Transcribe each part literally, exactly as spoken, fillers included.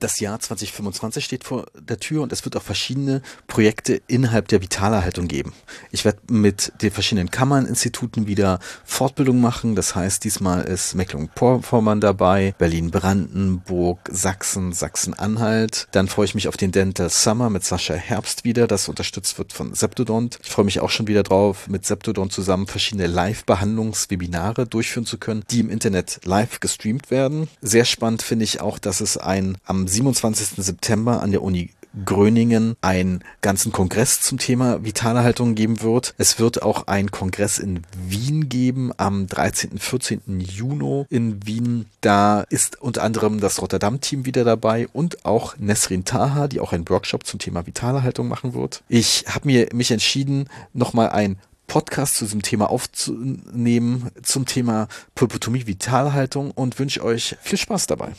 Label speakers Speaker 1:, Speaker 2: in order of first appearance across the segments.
Speaker 1: Das Jahr zwanzig fünfundzwanzig steht vor der Tür und es wird auch verschiedene Projekte innerhalb der Vitalerhaltung geben. Ich werde mit den verschiedenen Kammerninstituten wieder Fortbildung machen. Das heißt, diesmal ist Mecklenburg-Vorpommern dabei, Berlin-Brandenburg, Sachsen, Sachsen-Anhalt. Dann freue ich mich auf den Dental Summer mit Sascha Herbst wieder, das unterstützt wird von Septodont. Ich freue mich auch schon wieder drauf, mit Septodont zusammen verschiedene Live-Behandlungswebinare durchführen zu können, die im Internet live gestreamt werden. Sehr spannend finde ich auch, dass es ein am siebenundzwanzigsten September an der Uni Gröningen einen ganzen Kongress zum Thema Vitalerhaltung geben wird. Es wird auch einen Kongress in Wien geben am dreizehnten, vierzehnten Juni in Wien. Da ist unter anderem das Rotterdam-Team wieder dabei und auch Nesrin Taha, die auch einen Workshop zum Thema Vitalerhaltung machen wird. Ich habe mir mich entschieden, nochmal ein Podcast zu diesem Thema aufzunehmen, zum Thema Pulpotomie, Vitalerhaltung und wünsche euch viel Spaß dabei.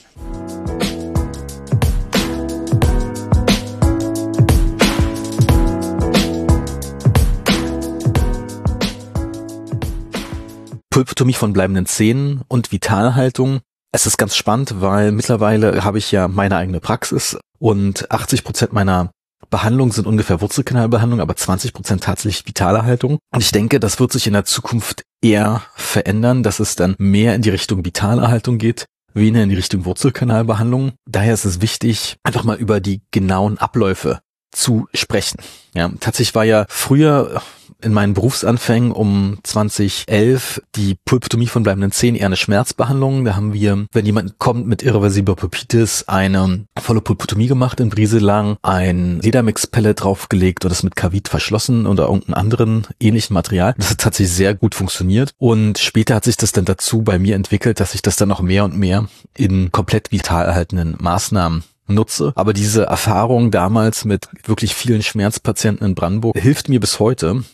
Speaker 1: Pulpotomie von bleibenden Zähnen und Vitalhaltung. Es ist ganz spannend, weil mittlerweile habe ich ja meine eigene Praxis und achtzig Prozent meiner Behandlungen sind ungefähr Wurzelkanalbehandlung, aber zwanzig Prozent tatsächlich Vitalerhaltung. Und ich denke, das wird sich in der Zukunft eher verändern, dass es dann mehr in die Richtung Vitalerhaltung geht, weniger in die Richtung Wurzelkanalbehandlung. Daher ist es wichtig, einfach mal über die genauen Abläufe zu sprechen. Ja, tatsächlich war ja früher in meinen Berufsanfängen um zweitausendelf die Pulpotomie von bleibenden Zähnen eher eine Schmerzbehandlung. Da haben wir, wenn jemand kommt mit irreversibler Pulpitis, eine volle Pulpotomie gemacht in Brieselang, ein Ledermix-Pellet draufgelegt und das mit Kavit verschlossen oder irgendeinem anderen ähnlichen Material. Das hat tatsächlich sehr gut funktioniert und später hat sich das dann dazu bei mir entwickelt, dass ich das dann noch mehr und mehr in komplett vital erhaltenen Maßnahmen nutze. Aber diese Erfahrung damals mit wirklich vielen Schmerzpatienten in Brandenburg hilft mir bis heute.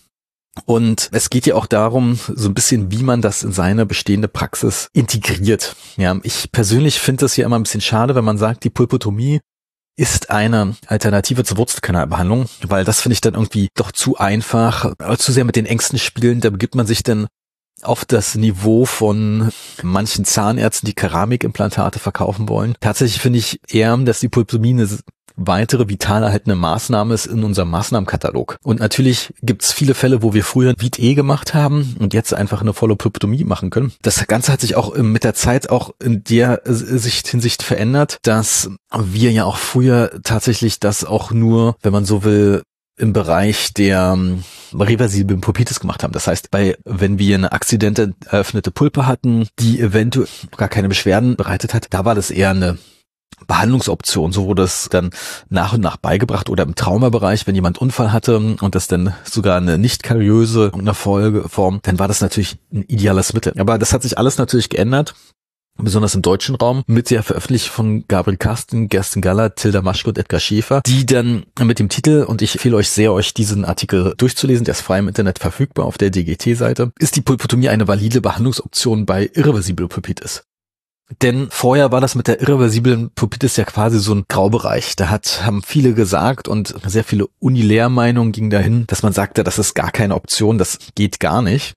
Speaker 1: Und es geht ja auch darum, so ein bisschen, wie man das in seine bestehende Praxis integriert. Ja, ich persönlich finde das ja immer ein bisschen schade, wenn man sagt, die Pulpotomie ist eine Alternative zur Wurzelkanalbehandlung, weil das finde ich dann irgendwie doch zu einfach, zu sehr mit den Ängsten spielen. Da begibt man sich dann auf das Niveau von manchen Zahnärzten, die Keramikimplantate verkaufen wollen. Tatsächlich finde ich eher, dass die Pulpotomie eine weitere vital erhaltene Maßnahme ist in unserem Maßnahmenkatalog. Und natürlich gibt es viele Fälle, wo wir früher Vit-E gemacht haben und jetzt einfach eine volle Pulpotomie machen können. Das Ganze hat sich auch mit der Zeit auch in der Sicht, Hinsicht verändert, dass wir ja auch früher tatsächlich das auch nur, wenn man so will, im Bereich der ähm, reversiblen Pulpitis gemacht haben. Das heißt, bei wenn wir eine akzidente eröffnete Pulpe hatten, die eventuell gar keine Beschwerden bereitet hat, da war das eher eine Behandlungsoption. So wurde es dann nach und nach beigebracht oder im Traumabereich, wenn jemand Unfall hatte und das dann sogar eine nicht kariöse Folgeform, dann war das natürlich ein ideales Mittel. Aber das hat sich alles natürlich geändert. Besonders im deutschen Raum, mit der Veröffentlichung von Gabriel Karsten, Gersten Galler, Tilda Maschke und Edgar Schäfer, die dann mit dem Titel, und ich empfehle euch sehr, euch diesen Artikel durchzulesen, der ist frei im Internet verfügbar auf der D G T-Seite, ist die Pulpotomie eine valide Behandlungsoption bei irreversibler Pulpitis. Denn vorher war das mit der irreversiblen Pulpitis ja quasi so ein Graubereich. Da hat, haben viele gesagt und sehr viele Unilehrmeinungen gingen dahin, dass man sagte, das ist gar keine Option, das geht gar nicht.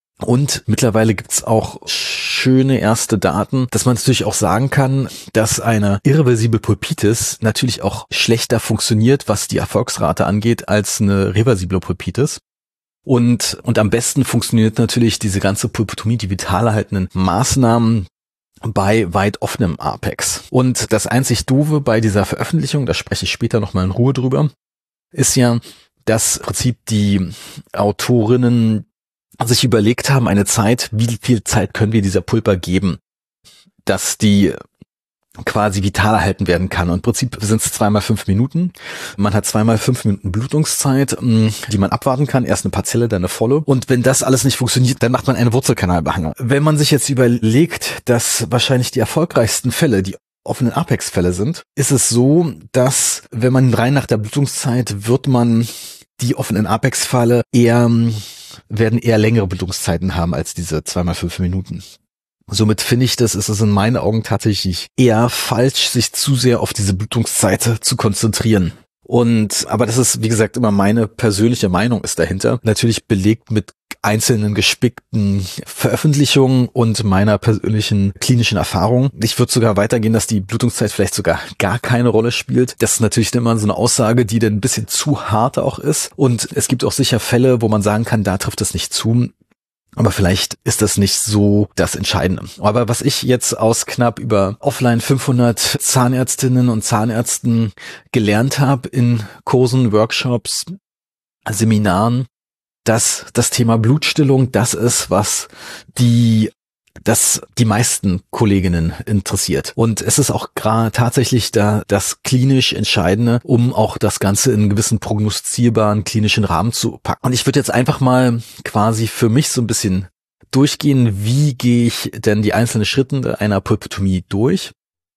Speaker 1: Und mittlerweile gibt's auch schöne erste Daten, dass man natürlich auch sagen kann, dass eine irreversible Pulpitis natürlich auch schlechter funktioniert, was die Erfolgsrate angeht, als eine reversible Pulpitis. Und, und am besten funktioniert natürlich diese ganze Pulpotomie, die vital erhaltenen Maßnahmen bei weit offenem Apex. Und das einzig Doofe bei dieser Veröffentlichung, da spreche ich später nochmal in Ruhe drüber, ist ja, dass im Prinzip die Autorinnen sich überlegt haben, eine Zeit, wie viel Zeit können wir dieser Pulpa geben, dass die quasi vital erhalten werden kann. Und im Prinzip sind es zweimal fünf Minuten. Man hat zweimal fünf Minuten Blutungszeit, die man abwarten kann. Erst eine partielle, dann eine volle. Und wenn das alles nicht funktioniert, dann macht man eine Wurzelkanalbehandlung. Wenn man sich jetzt überlegt, dass wahrscheinlich die erfolgreichsten Fälle die offenen Apex-Fälle sind, ist es so, dass wenn man rein nach der Blutungszeit wird man die offenen Apex-Fälle eher werden eher längere Blutungszeiten haben als diese zweimal fünf Minuten. Somit finde ich, das ist es in meinen Augen tatsächlich eher falsch, sich zu sehr auf diese Blutungszeit zu konzentrieren. Und, aber das ist, wie gesagt, immer meine persönliche Meinung ist dahinter. Natürlich belegt mit einzelnen gespickten Veröffentlichungen und meiner persönlichen klinischen Erfahrung. Ich würde sogar weitergehen, dass die Blutungszeit vielleicht sogar gar keine Rolle spielt. Das ist natürlich immer so eine Aussage, die dann ein bisschen zu hart auch ist. Und es gibt auch sicher Fälle, wo man sagen kann, da trifft es nicht zu. Aber vielleicht ist das nicht so das Entscheidende. Aber was ich jetzt aus knapp über offline fünfhundert Zahnärztinnen und Zahnärzten gelernt habe in Kursen, Workshops, Seminaren, dass das Thema Blutstillung das ist, was die das die meisten Kolleginnen interessiert. Und es ist auch gerade tatsächlich da das klinisch Entscheidende, um auch das Ganze in einen gewissen prognostizierbaren klinischen Rahmen zu packen. Und ich würde jetzt einfach mal quasi für mich so ein bisschen durchgehen, wie gehe ich denn die einzelnen Schritte einer Pulpotomie durch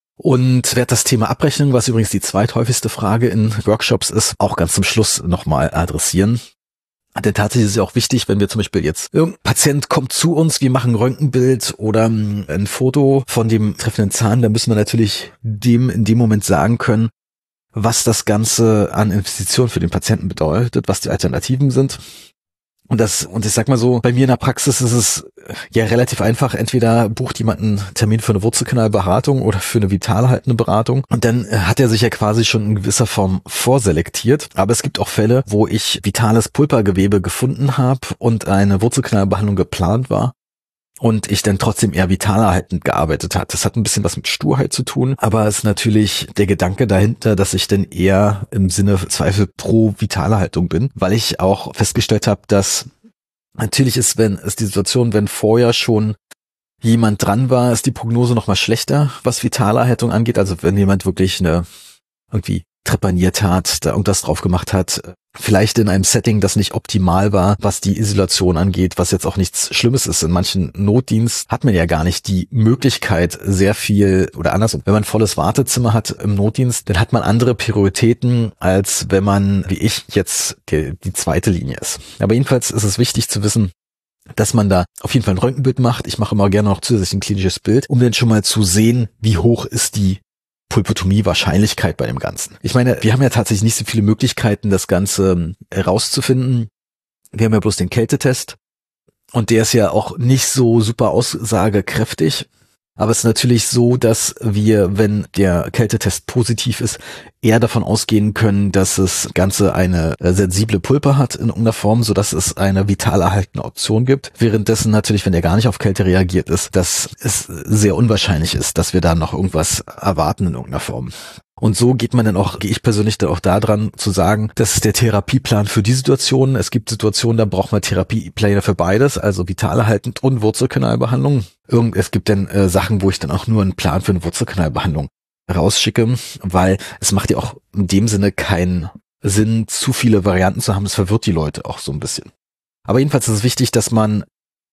Speaker 1: und werde das Thema Abrechnung, was übrigens die zweithäufigste Frage in Workshops ist, auch ganz zum Schluss nochmal adressieren. Denn tatsächlich ist es ja auch wichtig, wenn wir zum Beispiel jetzt, irgendein Patient kommt zu uns, wir machen ein Röntgenbild oder ein Foto von dem treffenden Zahn, dann müssen wir natürlich dem in dem Moment sagen können, was das Ganze an Investitionen für den Patienten bedeutet, was die Alternativen sind. Und das, und ich sag mal so, bei mir in der Praxis ist es ja relativ einfach. Entweder bucht jemand einen Termin für eine Wurzelkanalberatung oder für eine vitalhaltende Beratung. Und dann hat er sich ja quasi schon in gewisser Form vorselektiert. Aber es gibt auch Fälle, wo ich vitales Pulpergewebe gefunden habe und eine Wurzelkanalbehandlung geplant war. Und ich dann trotzdem eher vitalerhaltend gearbeitet hat. Das hat ein bisschen was mit Sturheit zu tun, aber es ist natürlich der Gedanke dahinter, dass ich dann eher im Sinne Zweifel pro Vitalerhaltung bin, weil ich auch festgestellt habe, dass natürlich ist, wenn ist die Situation, wenn vorher schon jemand dran war, ist die Prognose noch mal schlechter, was Vitalerhaltung angeht. Also wenn jemand wirklich eine irgendwie trepaniert hat, da irgendwas drauf gemacht hat, vielleicht in einem Setting, das nicht optimal war, was die Isolation angeht, was jetzt auch nichts Schlimmes ist. In manchen Notdienst hat man ja gar nicht die Möglichkeit, sehr viel oder andersrum. Wenn man ein volles Wartezimmer hat im Notdienst, dann hat man andere Prioritäten, als wenn man, wie ich, jetzt die, die zweite Linie ist. Aber jedenfalls ist es wichtig zu wissen, dass man da auf jeden Fall ein Röntgenbild macht. Ich mache immer gerne noch zusätzlich ein klinisches Bild, um dann schon mal zu sehen, wie hoch ist die Pulpotomie-Wahrscheinlichkeit bei dem Ganzen. Ich meine, wir haben ja tatsächlich nicht so viele Möglichkeiten, das Ganze herauszufinden. Wir haben ja bloß den Kältetest und der ist ja auch nicht so super aussagekräftig. Aber es ist natürlich so, dass wir, wenn der Kältetest positiv ist, eher davon ausgehen können, dass das Ganze eine sensible Pulpe hat in irgendeiner Form, sodass es eine vital erhaltene Option gibt. Währenddessen natürlich, wenn der gar nicht auf Kälte reagiert ist, dass es sehr unwahrscheinlich ist, dass wir da noch irgendwas erwarten in irgendeiner Form. Und so geht man dann auch, gehe ich persönlich dann auch da dran zu sagen, das ist der Therapieplan für die Situationen. Es gibt Situationen, da braucht man Therapiepläne für beides, also vitalerhaltend und Wurzelkanalbehandlung. Irgend, es gibt dann äh, Sachen, wo ich dann auch nur einen Plan für eine Wurzelkanalbehandlung rausschicke, weil es macht ja auch in dem Sinne keinen Sinn, zu viele Varianten zu haben. Das verwirrt die Leute auch so ein bisschen. Aber jedenfalls ist es wichtig, dass man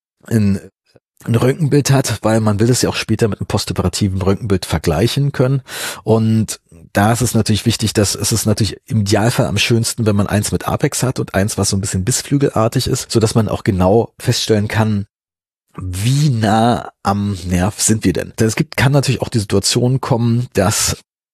Speaker 1: in ein Röntgenbild hat, weil man will es ja auch später mit einem postoperativen Röntgenbild vergleichen können. Und da ist es natürlich wichtig, dass es ist natürlich im Idealfall am schönsten, wenn man eins mit Apex hat und eins, was so ein bisschen bissflügelartig ist, so dass man auch genau feststellen kann, wie nah am Nerv sind wir denn. Denn es gibt, kann natürlich auch die Situation kommen, dass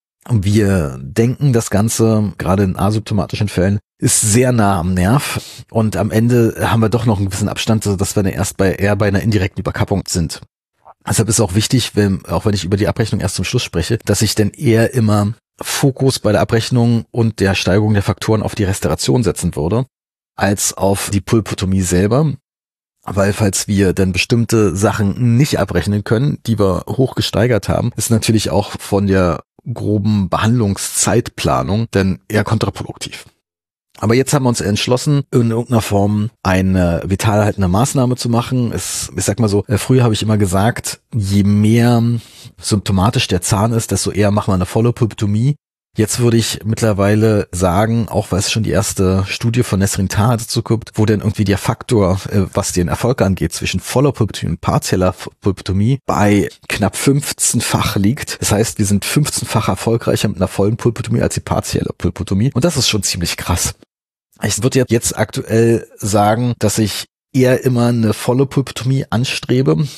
Speaker 1: wir denken, das Ganze, gerade in asymptomatischen Fällen, ist sehr nah am Nerv und am Ende haben wir doch noch einen gewissen Abstand, sodass wir dann erst bei eher bei einer indirekten Überkappung sind. Deshalb ist auch wichtig, wenn, auch wenn ich über die Abrechnung erst zum Schluss spreche, dass ich dann eher immer Fokus bei der Abrechnung und der Steigerung der Faktoren auf die Restauration setzen würde, als auf die Pulpotomie selber. Weil falls wir dann bestimmte Sachen nicht abrechnen können, die wir hoch gesteigert haben, ist natürlich auch von der groben Behandlungszeitplanung dann eher kontraproduktiv. Aber jetzt haben wir uns entschlossen, in irgendeiner Form eine vitalerhaltende Maßnahme zu machen. Es, ich sag mal so, früher habe ich immer gesagt, je mehr symptomatisch der Zahn ist, desto eher machen wir eine volle Pulpotomie. Jetzt würde ich mittlerweile sagen, auch weil es schon die erste Studie von Nesrin Taha dazu gibt, wo dann irgendwie der Faktor, was den Erfolg angeht, zwischen voller Pulpotomie und partieller Pulpotomie bei knapp fünfzehnfach liegt. Das heißt, wir sind fünfzehnfach erfolgreicher mit einer vollen Pulpotomie als die partielle Pulpotomie. Und das ist schon ziemlich krass. Ich würde jetzt aktuell sagen, dass ich eher immer eine volle Pulpotomie anstrebe,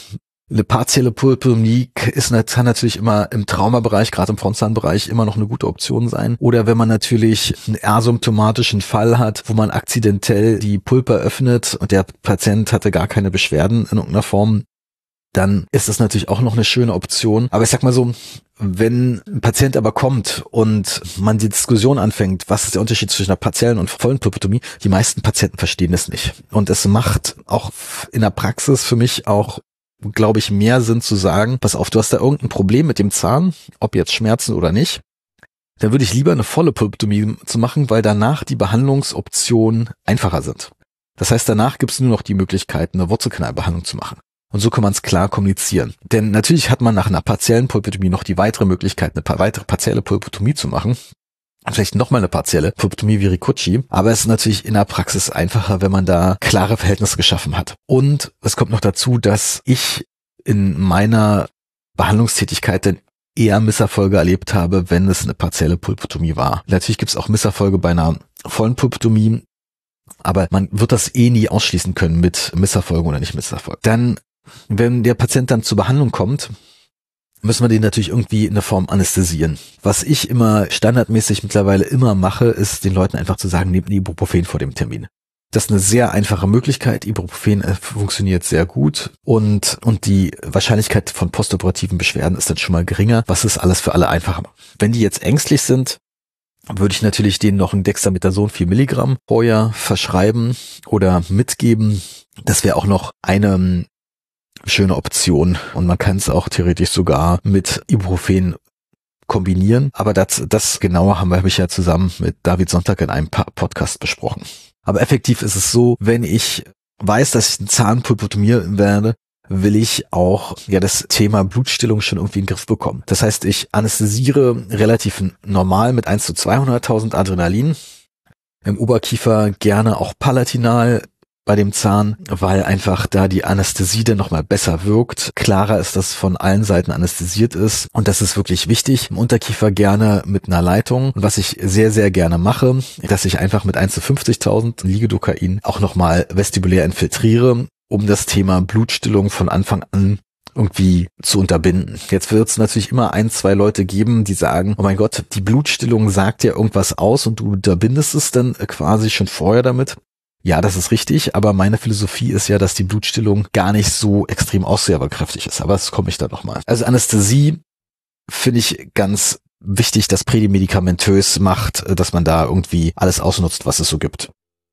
Speaker 1: Eine partielle Pulpotomie ist, kann natürlich immer im Traumabereich, gerade im Frontzahnbereich, immer noch eine gute Option sein. Oder wenn man natürlich einen asymptomatischen Fall hat, wo man akzidentell die Pulpe öffnet und der Patient hatte gar keine Beschwerden in irgendeiner Form, dann ist das natürlich auch noch eine schöne Option. Aber ich sag mal so, wenn ein Patient aber kommt und man die Diskussion anfängt, was ist der Unterschied zwischen einer partiellen und vollen Pulpotomie, die meisten Patienten verstehen es nicht. Und es macht auch in der Praxis für mich auch, glaube ich, mehr Sinn zu sagen, pass auf, du hast da irgendein Problem mit dem Zahn, ob jetzt Schmerzen oder nicht, dann würde ich lieber eine volle Pulpotomie zu machen, weil danach die Behandlungsoptionen einfacher sind. Das heißt, danach gibt es nur noch die Möglichkeit, eine Wurzelkanalbehandlung zu machen. Und so kann man es klar kommunizieren. Denn natürlich hat man nach einer partiellen Pulpotomie noch die weitere Möglichkeit, eine weitere partielle Pulpotomie zu machen. Vielleicht nochmal eine partielle Pulpotomie wie Riccucci, aber es ist natürlich in der Praxis einfacher, wenn man da klare Verhältnisse geschaffen hat. Und es kommt noch dazu, dass ich in meiner Behandlungstätigkeit dann eher Misserfolge erlebt habe, wenn es eine partielle Pulpotomie war. Natürlich gibt es auch Misserfolge bei einer vollen Pulpotomie, aber man wird das eh nie ausschließen können mit Misserfolgen oder nicht Misserfolgen. Dann, wenn der Patient dann zur Behandlung kommt, müssen wir den natürlich irgendwie in der Form anästhesieren. Was ich immer standardmäßig mittlerweile immer mache, ist den Leuten einfach zu sagen, nehmt Ibuprofen vor dem Termin. Das ist eine sehr einfache Möglichkeit. Ibuprofen funktioniert sehr gut und und die Wahrscheinlichkeit von postoperativen Beschwerden ist dann schon mal geringer, was es alles für alle einfacher macht. Wenn die jetzt ängstlich sind, würde ich natürlich denen noch ein Dexamethason vier Milligramm vorher verschreiben oder mitgeben. Das wäre auch noch eine schöne Option und man kann es auch theoretisch sogar mit Ibuprofen kombinieren, aber das, das genauer haben wir, habe ich ja zusammen mit David Sonntag in einem Podcast besprochen. Aber effektiv ist es so, wenn ich weiß, dass ich einen Zahn pulpotomieren werde, will ich auch ja das Thema Blutstillung schon irgendwie in den Griff bekommen. Das heißt, ich anästhesiere relativ normal mit eins zu zweihunderttausend Adrenalin, im Oberkiefer gerne auch palatinal bei dem Zahn, weil einfach da die Anästhesie dann nochmal besser wirkt. Klarer ist, dass von allen Seiten anästhesiert ist und das ist wirklich wichtig. Im Unterkiefer gerne mit einer Leitung und was ich sehr, sehr gerne mache, dass ich einfach mit eins zu fünfzigtausend Ligedokain auch nochmal vestibulär infiltriere, um das Thema Blutstillung von Anfang an irgendwie zu unterbinden. Jetzt wird es natürlich immer ein, zwei Leute geben, die sagen, oh mein Gott, die Blutstillung sagt ja irgendwas aus und du unterbindest es dann quasi schon vorher damit. Ja, das ist richtig, aber meine Philosophie ist ja, dass die Blutstillung gar nicht so extrem aussagekräftig ist, aber das komme ich dann nochmal. Also Anästhesie finde ich ganz wichtig, dass prädimedikamentös macht, dass man da irgendwie alles ausnutzt, was es so gibt.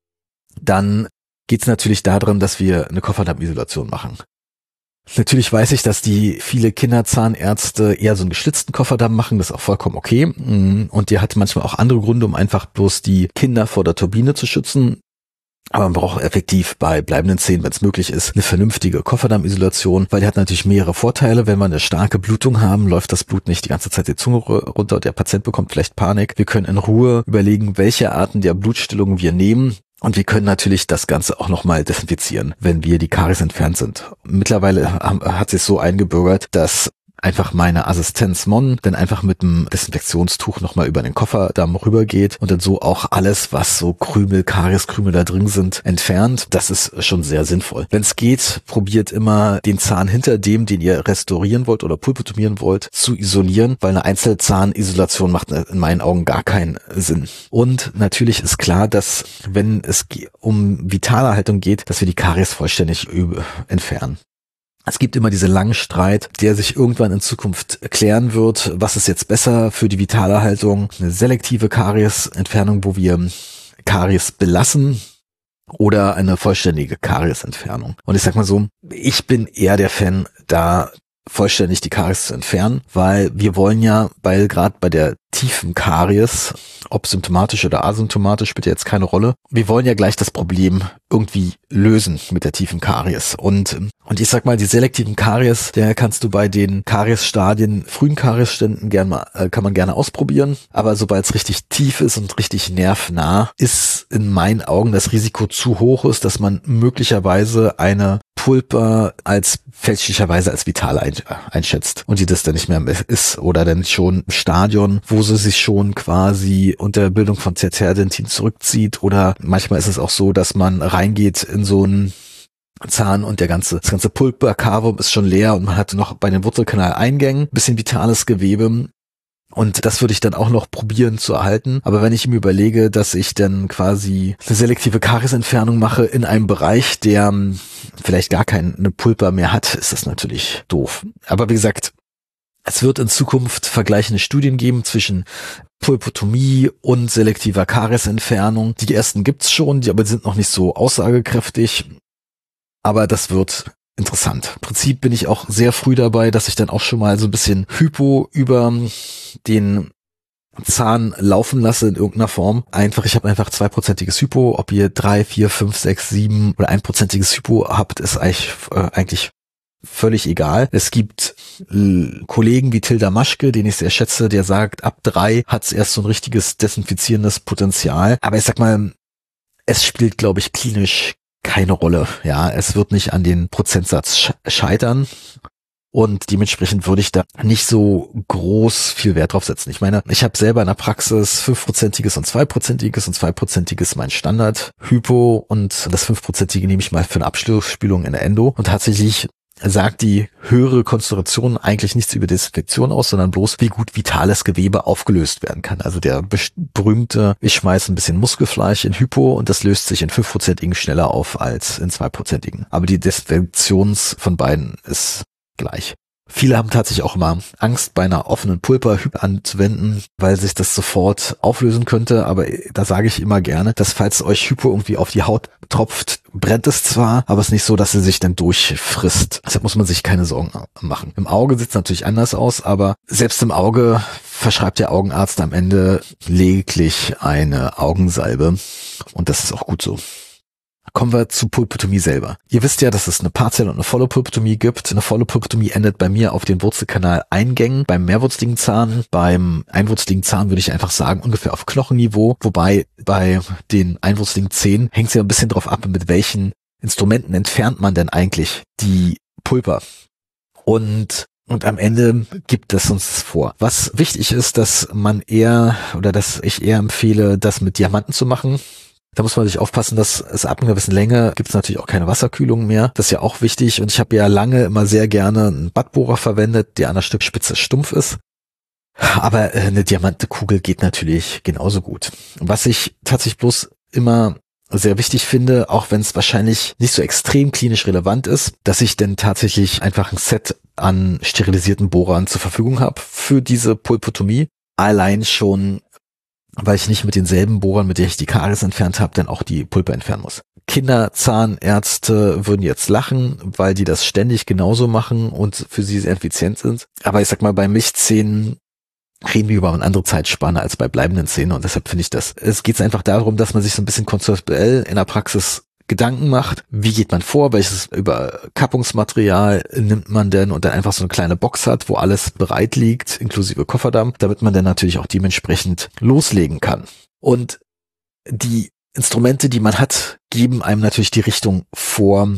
Speaker 1: Dann geht es natürlich darum, dass wir eine Kofferdamm-Isolation machen. Natürlich weiß ich, dass die viele Kinderzahnärzte eher so einen geschlitzten Kofferdamm machen, das ist auch vollkommen okay. Und der hat manchmal auch andere Gründe, um einfach bloß die Kinder vor der Turbine zu schützen. Aber man braucht effektiv bei bleibenden Zähnen, wenn es möglich ist, eine vernünftige Kofferdamm-Isolation, weil die hat natürlich mehrere Vorteile. Wenn wir eine starke Blutung haben, läuft das Blut nicht die ganze Zeit die Zunge runter und der Patient bekommt vielleicht Panik. Wir können in Ruhe überlegen, welche Arten der Blutstillung wir nehmen. Und wir können natürlich das Ganze auch nochmal desinfizieren, wenn wir die Karies entfernt sind. Mittlerweile hat sich so eingebürgert, dass einfach meine Assistenz Mon dann einfach mit dem Desinfektionstuch nochmal über den Kofferdamm rübergeht und dann so auch alles, was so Krümel, Karieskrümel da drin sind, entfernt. Das ist schon sehr sinnvoll. Wenn es geht, probiert immer den Zahn hinter dem, den ihr restaurieren wollt oder pulpotomieren wollt, zu isolieren, weil eine Einzelzahnisolation macht in meinen Augen gar keinen Sinn. Und natürlich ist klar, dass wenn es um Vitalerhaltung geht, dass wir die Karies vollständig entfernen. Es gibt immer diese langen Streit, der sich irgendwann in Zukunft klären wird, was ist jetzt besser für die Vitalerhaltung, eine selektive Kariesentfernung, wo wir Karies belassen oder eine vollständige Kariesentfernung. Und ich sag mal so, ich bin eher der Fan, da vollständig die Karies zu entfernen, weil wir wollen ja, weil gerade bei der tiefen Karies, ob symptomatisch oder asymptomatisch, spielt ja jetzt keine Rolle, wir wollen ja gleich das Problem irgendwie lösen mit der tiefen Karies. Und und ich sag mal, die selektiven Karies, der kannst du bei den Kariesstadien, frühen Kariesständen gern mal, äh, kann man gerne ausprobieren, aber sobald es richtig tief ist und richtig nervnah, ist in meinen Augen das Risiko zu hoch ist, dass man möglicherweise eine Pulpa als fälschlicherweise als vital ein, einschätzt und die das dann nicht mehr ist oder dann schon im Stadion, wo sie sich schon quasi unter Bildung von Zerterdentin zurückzieht oder manchmal ist es auch so, dass man reingeht in so ein Zahn und der ganze, das ganze Pulpa-Cavum ist schon leer und man hat noch bei den Wurzelkanaleingängen ein bisschen vitales Gewebe. Und das würde ich dann auch noch probieren zu erhalten. Aber wenn ich mir überlege, dass ich dann quasi eine selektive Kariesentfernung mache in einem Bereich, der vielleicht gar keine Pulpa mehr hat, ist das natürlich doof. Aber wie gesagt, es wird in Zukunft vergleichende Studien geben zwischen Pulpotomie und selektiver Kariesentfernung. Die ersten gibt's schon, die aber sind noch nicht so aussagekräftig. Aber das wird interessant. Im Prinzip bin ich auch sehr früh dabei, dass ich dann auch schon mal so ein bisschen Hypo über den Zahn laufen lasse in irgendeiner Form. Einfach, ich habe einfach zweiprozentiges Hypo. Ob ihr drei, vier, fünf, sechs, sieben oder einprozentiges Hypo habt, ist eigentlich, äh, eigentlich völlig egal. Es gibt äh, Kollegen wie Tilda Maschke, den ich sehr schätze, der sagt, ab drei hat es erst so ein richtiges desinfizierendes Potenzial. Aber ich sag mal, es spielt, glaube ich, klinisch keine Rolle. Ja, es wird nicht an den Prozentsatz scheitern und dementsprechend würde ich da nicht so groß viel Wert drauf setzen. Ich meine, ich habe selber in der Praxis fünfprozentiges und zweiprozentiges und zweiprozentiges mein Standard-Hypo und das fünfprozentige nehme ich mal für eine Abschlussspülung in der Endo und tatsächlich sagt die höhere Konzentration eigentlich nichts über Desinfektion aus, sondern bloß, wie gut vitales Gewebe aufgelöst werden kann. Also der berühmte, ich schmeiße ein bisschen Muskelfleisch in Hypo und das löst sich in fünfprozentigen schneller auf als in zweiprozentigen. Aber die Desinfektions von beiden ist gleich. Viele haben tatsächlich auch immer Angst, bei einer offenen Pulpa anzuwenden, weil sich das sofort auflösen könnte. Aber da sage ich immer gerne, dass falls euch Hypo irgendwie auf die Haut tropft, brennt es zwar, aber es ist nicht so, dass sie sich dann durchfrisst. Deshalb muss man sich keine Sorgen machen. Im Auge sieht es natürlich anders aus, aber selbst im Auge verschreibt der Augenarzt am Ende lediglich eine Augensalbe. Und das ist auch gut so. Kommen wir zu Pulpotomie selber. Ihr wisst ja, dass es eine partielle und eine volle Pulpotomie gibt. Eine volle Pulpotomie endet bei mir auf den Wurzelkanaleingängen. Beim mehrwurzeligen Zahn, beim einwurzeligen Zahn würde ich einfach sagen, ungefähr auf Knochenniveau. Wobei bei den einwurzeligen Zähnen hängt es ja ein bisschen drauf ab, mit welchen Instrumenten entfernt man denn eigentlich die Pulpa. Und Und am Ende gibt es uns vor. Was wichtig ist, dass man eher, oder dass ich eher empfehle, das mit Diamanten zu machen. Da muss man sich aufpassen, dass es ab einer gewissen Länge gibt es natürlich auch keine Wasserkühlung mehr. Das ist ja auch wichtig. Und ich habe ja lange immer sehr gerne einen Badbohrer verwendet, der an der Stückspitze stumpf ist. Aber eine Diamantenkugel geht natürlich genauso gut. Was ich tatsächlich bloß immer sehr wichtig finde, auch wenn es wahrscheinlich nicht so extrem klinisch relevant ist, dass ich denn tatsächlich einfach ein Set an sterilisierten Bohrern zur Verfügung habe für diese Pulpotomie. Allein schon, weil ich nicht mit denselben Bohrern, mit denen ich die Karies entfernt habe, dann auch die Pulpa entfernen muss. Kinderzahnärzte würden jetzt lachen, weil die das ständig genauso machen und für sie sehr effizient sind. Aber ich sag mal, bei Milchzähnen reden wir über eine andere Zeitspanne als bei bleibenden Zähnen und deshalb finde ich das, es geht einfach darum, dass man sich so ein bisschen konzeptuell in der Praxis Gedanken macht, wie geht man vor, welches Überkappungsmaterial nimmt man denn und dann einfach so eine kleine Box hat, wo alles bereit liegt, inklusive Kofferdamm, damit man dann natürlich auch dementsprechend loslegen kann. Und die Instrumente, die man hat, geben einem natürlich die Richtung vor,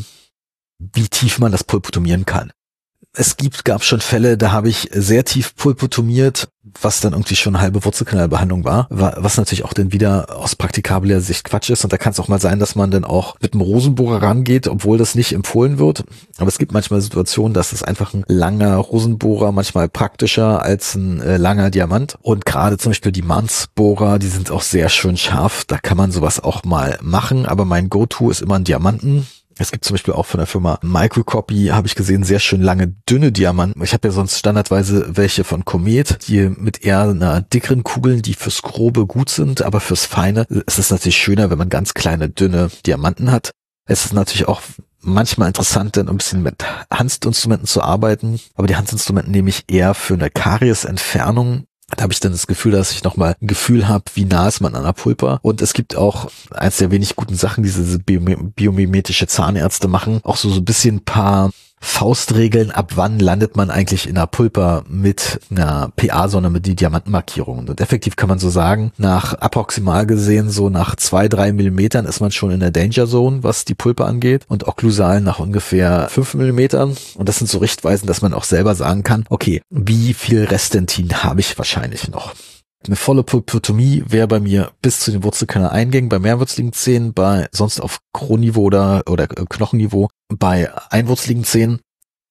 Speaker 1: wie tief man das pulpotomieren kann. Es gibt, gab schon Fälle, da habe ich sehr tief pulpotomiert, was dann irgendwie schon eine halbe Wurzelkanalbehandlung war, was natürlich auch dann wieder aus praktikabler Sicht Quatsch ist. Und da kann es auch mal sein, dass man dann auch mit einem Rosenbohrer rangeht, obwohl das nicht empfohlen wird. Aber es gibt manchmal Situationen, dass es einfach ein langer Rosenbohrer manchmal praktischer als ein äh, langer Diamant. Und gerade zum Beispiel die Mannsbohrer, die sind auch sehr schön scharf. Da kann man sowas auch mal machen. Aber mein Go-To ist immer ein Diamanten. Es gibt zum Beispiel auch von der Firma Microcopy, habe ich gesehen, sehr schön lange, dünne Diamanten. Ich habe ja sonst standardweise welche von Comet, die mit eher einer dickeren Kugeln, die fürs Grobe gut sind, aber fürs Feine ist es natürlich schöner, wenn man ganz kleine, dünne Diamanten hat. Es ist natürlich auch manchmal interessant, dann ein bisschen mit Handinstrumenten zu arbeiten, aber die Handinstrumenten nehme ich eher für eine Kariesentfernung. Da habe ich dann das Gefühl, dass ich nochmal ein Gefühl habe, wie nah ist man an der Pulpa. Und es gibt auch eins der wenig guten Sachen, die diese biomimetische Zahnärzte machen, auch so, so ein bisschen ein paar Faustregeln, ab wann landet man eigentlich in der Pulpa mit einer P A-Sonne mit die Diamantenmarkierungen. Und effektiv kann man so sagen, nach approximal gesehen, so nach zwei, drei Millimetern ist man schon in der Danger Zone, was die Pulpa angeht. Und okklusal nach ungefähr fünf Millimetern. Und das sind so Richtweisen, dass man auch selber sagen kann, okay, wie viel Restentin habe ich wahrscheinlich noch? Eine volle Pulpotomie wäre bei mir bis zu den Wurzelkanaleingängen bei mehrwurzligen Zähnen, bei sonst auf Kronniveau oder, oder Knochenniveau bei einwurzligen Zähnen.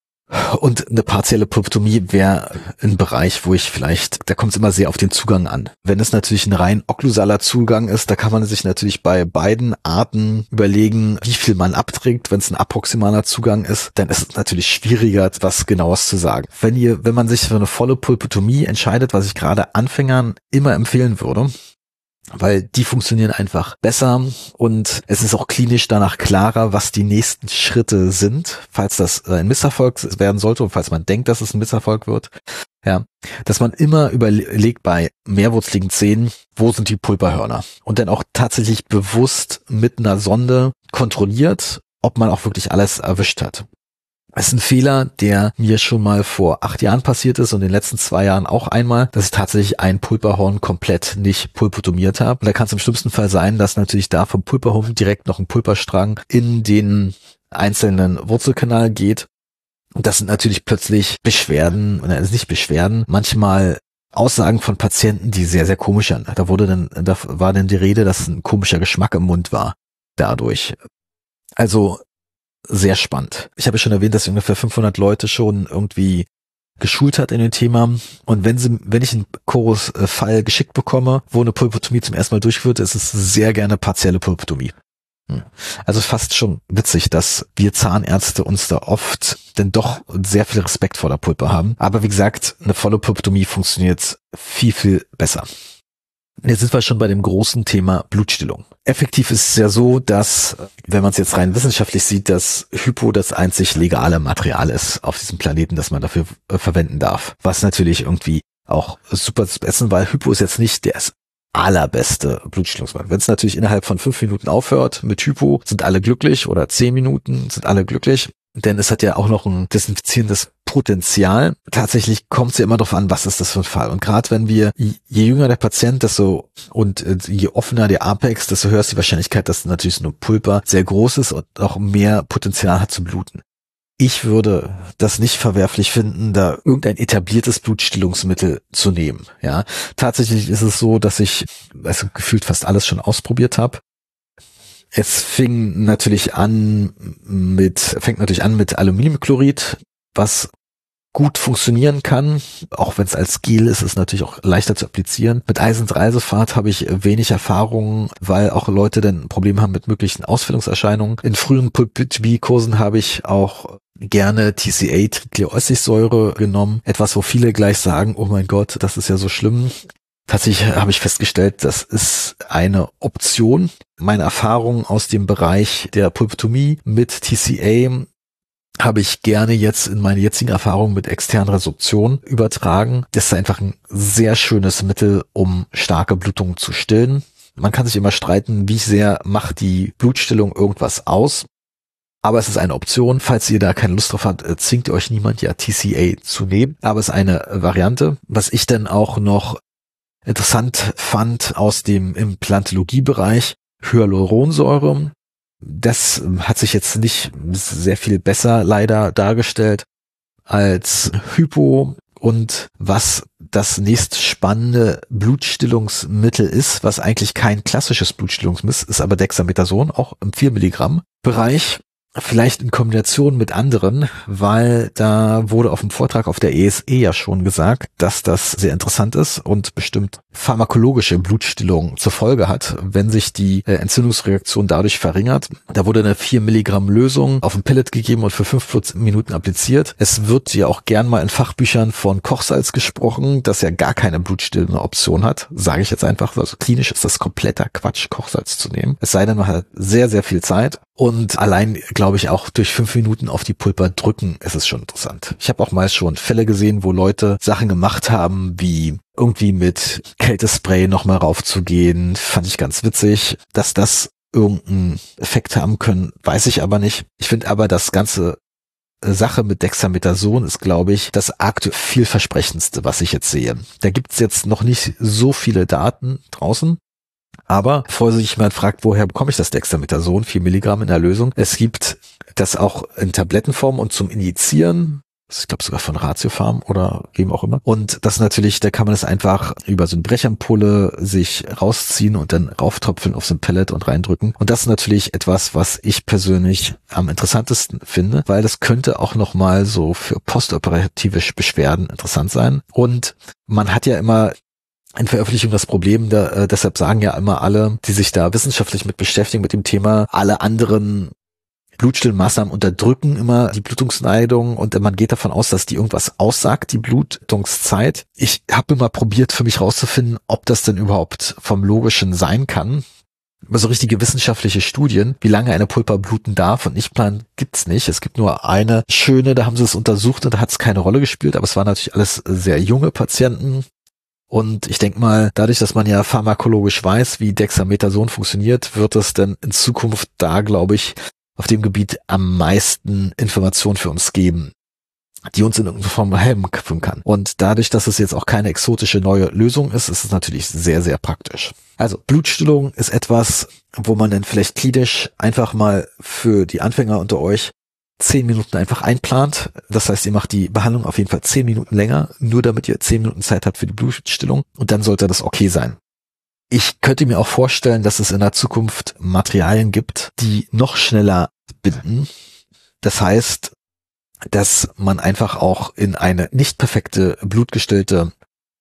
Speaker 1: Und eine partielle Pulpotomie wäre ein Bereich, wo ich vielleicht, da kommt es immer sehr auf den Zugang an. Wenn es natürlich ein rein okklusaler Zugang ist, da kann man sich natürlich bei beiden Arten überlegen, wie viel man abträgt. Wenn es ein approximaler Zugang ist, dann ist es natürlich schwieriger, was Genaues zu sagen. Wenn ihr, wenn man sich für eine volle Pulpotomie entscheidet, was ich gerade Anfängern immer empfehlen würde, weil die funktionieren einfach besser und es ist auch klinisch danach klarer, was die nächsten Schritte sind, falls das ein Misserfolg werden sollte und falls man denkt, dass es ein Misserfolg wird. Ja, dass man immer überlegt bei mehrwurzligen Zähnen, wo sind die Pulperhörner und dann auch tatsächlich bewusst mit einer Sonde kontrolliert, ob man auch wirklich alles erwischt hat. Es ist ein Fehler, der mir schon mal vor acht Jahren passiert ist und in den letzten zwei Jahren auch einmal, dass ich tatsächlich ein Pulperhorn komplett nicht pulpotomiert habe. Und da kann es im schlimmsten Fall sein, dass natürlich da vom Pulperhorn direkt noch ein Pulperstrang in den einzelnen Wurzelkanal geht. Und das sind natürlich plötzlich Beschwerden, oder also nicht Beschwerden, manchmal Aussagen von Patienten, die sehr, sehr komisch sind. Da wurde dann, da war dann die Rede, dass ein komischer Geschmack im Mund war dadurch. Also sehr spannend. Ich habe schon erwähnt, dass ungefähr fünfhundert Leute schon irgendwie geschult hat in dem Thema. Und wenn sie, wenn ich einen Chorus-Fall geschickt bekomme, wo eine Pulpotomie zum ersten Mal durchgeführt ist, ist es sehr gerne partielle Pulpotomie. Also fast schon witzig, dass wir Zahnärzte uns da oft denn doch sehr viel Respekt vor der Pulpe haben. Aber wie gesagt, eine volle Pulpotomie funktioniert viel, viel besser. Jetzt sind wir schon bei dem großen Thema Blutstillung. Effektiv ist es ja so, dass, wenn man es jetzt rein wissenschaftlich sieht, dass Hypo das einzig legale Material ist auf diesem Planeten, das man dafür äh, verwenden darf. Was natürlich irgendwie auch super zu essen, weil Hypo ist jetzt nicht der allerbeste Blutstillungsmittel. Wenn es natürlich innerhalb von fünf Minuten aufhört mit Hypo, sind alle glücklich, oder zehn Minuten sind alle glücklich. Denn es hat ja auch noch ein desinfizierendes Potenzial. Tatsächlich kommt es ja immer darauf an, was ist das für ein Fall. Und gerade wenn wir, je jünger der Patient, desto und je offener der Apex, desto höher ist die Wahrscheinlichkeit, dass natürlich so eine Pulpa sehr groß ist und auch mehr Potenzial hat zu bluten. Ich würde das nicht verwerflich finden, da irgendein etabliertes Blutstillungsmittel zu nehmen. Ja, tatsächlich ist es so, dass ich also gefühlt fast alles schon ausprobiert habe. Es fing natürlich an mit, fängt natürlich an mit Aluminiumchlorid, was gut funktionieren kann. Auch wenn es als Gel ist, ist es natürlich auch leichter zu applizieren. Mit Eisensalziphat habe ich wenig Erfahrung, weil auch Leute dann ein Problem haben mit möglichen Ausfällungserscheinungen. In frühen Pulpotomie-Kursen habe ich auch gerne T C A, Triglycersäure, genommen. Etwas, wo viele gleich sagen, oh mein Gott, das ist ja so schlimm. Tatsächlich habe ich festgestellt, das ist eine Option. Meine Erfahrungen aus dem Bereich der Pulpotomie mit T C A habe ich gerne jetzt in meine jetzigen Erfahrungen mit externen Resorption übertragen. Das ist einfach ein sehr schönes Mittel, um starke Blutungen zu stillen. Man kann sich immer streiten, wie sehr macht die Blutstillung irgendwas aus. Aber es ist eine Option. Falls ihr da keine Lust drauf habt, zwingt euch niemand, ja T C A zu nehmen. Aber es ist eine Variante. Was ich dann auch noch interessant fand aus dem Implantologiebereich, Hyaluronsäure. Das hat sich jetzt nicht sehr viel besser leider dargestellt als Hypo. Und was das nächst spannende Blutstillungsmittel ist, was eigentlich kein klassisches Blutstillungsmittel ist, ist aber Dexamethason, auch im vier Milligramm Bereich. Vielleicht in Kombination mit anderen, weil da wurde auf dem Vortrag auf der E S E ja schon gesagt, dass das sehr interessant ist und bestimmt pharmakologische Blutstillung zur Folge hat, wenn sich die äh, Entzündungsreaktion dadurch verringert. Da wurde eine vier Milligramm Lösung auf ein Pellet gegeben und für fünf Minuten appliziert. Es wird ja auch gern mal in Fachbüchern von Kochsalz gesprochen, das ja gar keine blutstillende Option hat, sage ich jetzt einfach. Also klinisch ist das kompletter Quatsch, Kochsalz zu nehmen. Es sei denn, man hat sehr, sehr viel Zeit. Und allein, glaube ich, auch durch fünf Minuten auf die Pulpa drücken, ist es schon interessant. Ich habe auch mal schon Fälle gesehen, wo Leute Sachen gemacht haben, wie irgendwie mit Kältespray nochmal raufzugehen. Fand ich ganz witzig. Dass das irgendeinen Effekt haben können, weiß ich aber nicht. Ich finde aber, das ganze Sache mit Dexamethason ist, glaube ich, das aktuell vielversprechendste, was ich jetzt sehe. Da gibt's jetzt noch nicht so viele Daten draußen. Aber bevor sich jemand fragt, woher bekomme ich das Dexamethason, vier Milligramm in der Lösung, es gibt das auch in Tablettenform und zum Injizieren ich glaube sogar von Ratiopharm oder wem auch immer. Und das natürlich, da kann man es einfach über so eine Brechampulle sich rausziehen und dann rauftropfen auf so ein Pellet und reindrücken. Und das ist natürlich etwas, was ich persönlich am interessantesten finde, weil das könnte auch nochmal so für postoperative Beschwerden interessant sein. Und man hat ja immer in Veröffentlichung das Problem, da, äh, deshalb sagen ja immer alle, die sich da wissenschaftlich mit beschäftigen, mit dem Thema, alle anderen Blutstillmaßnahmen unterdrücken immer die Blutungsneigung und man geht davon aus, dass die irgendwas aussagt, die Blutungszeit. Ich habe immer probiert, für mich rauszufinden, ob das denn überhaupt vom Logischen sein kann. Aber so richtige wissenschaftliche Studien, wie lange eine Pulpa bluten darf und nicht planen, gibt's nicht. Es gibt nur eine schöne, da haben sie es untersucht und da hat es keine Rolle gespielt, aber es waren natürlich alles sehr junge Patienten. Und ich denke mal, dadurch, dass man ja pharmakologisch weiß, wie Dexamethason funktioniert, wird es dann in Zukunft da, glaube ich, auf dem Gebiet am meisten Informationen für uns geben, die uns in irgendeiner Form helfen kann. Und dadurch, dass es jetzt auch keine exotische neue Lösung ist, ist es natürlich sehr, sehr praktisch. Also Blutstillung ist etwas, wo man dann vielleicht klinisch einfach mal für die Anfänger unter euch zehn Minuten einfach einplant. Das heißt, ihr macht die Behandlung auf jeden Fall zehn Minuten länger, nur damit ihr zehn Minuten Zeit habt für die Blutstillung und dann sollte das okay sein. Ich könnte mir auch vorstellen, dass es in der Zukunft Materialien gibt, die noch schneller binden. Das heißt, dass man einfach auch in eine nicht perfekte blutgestillte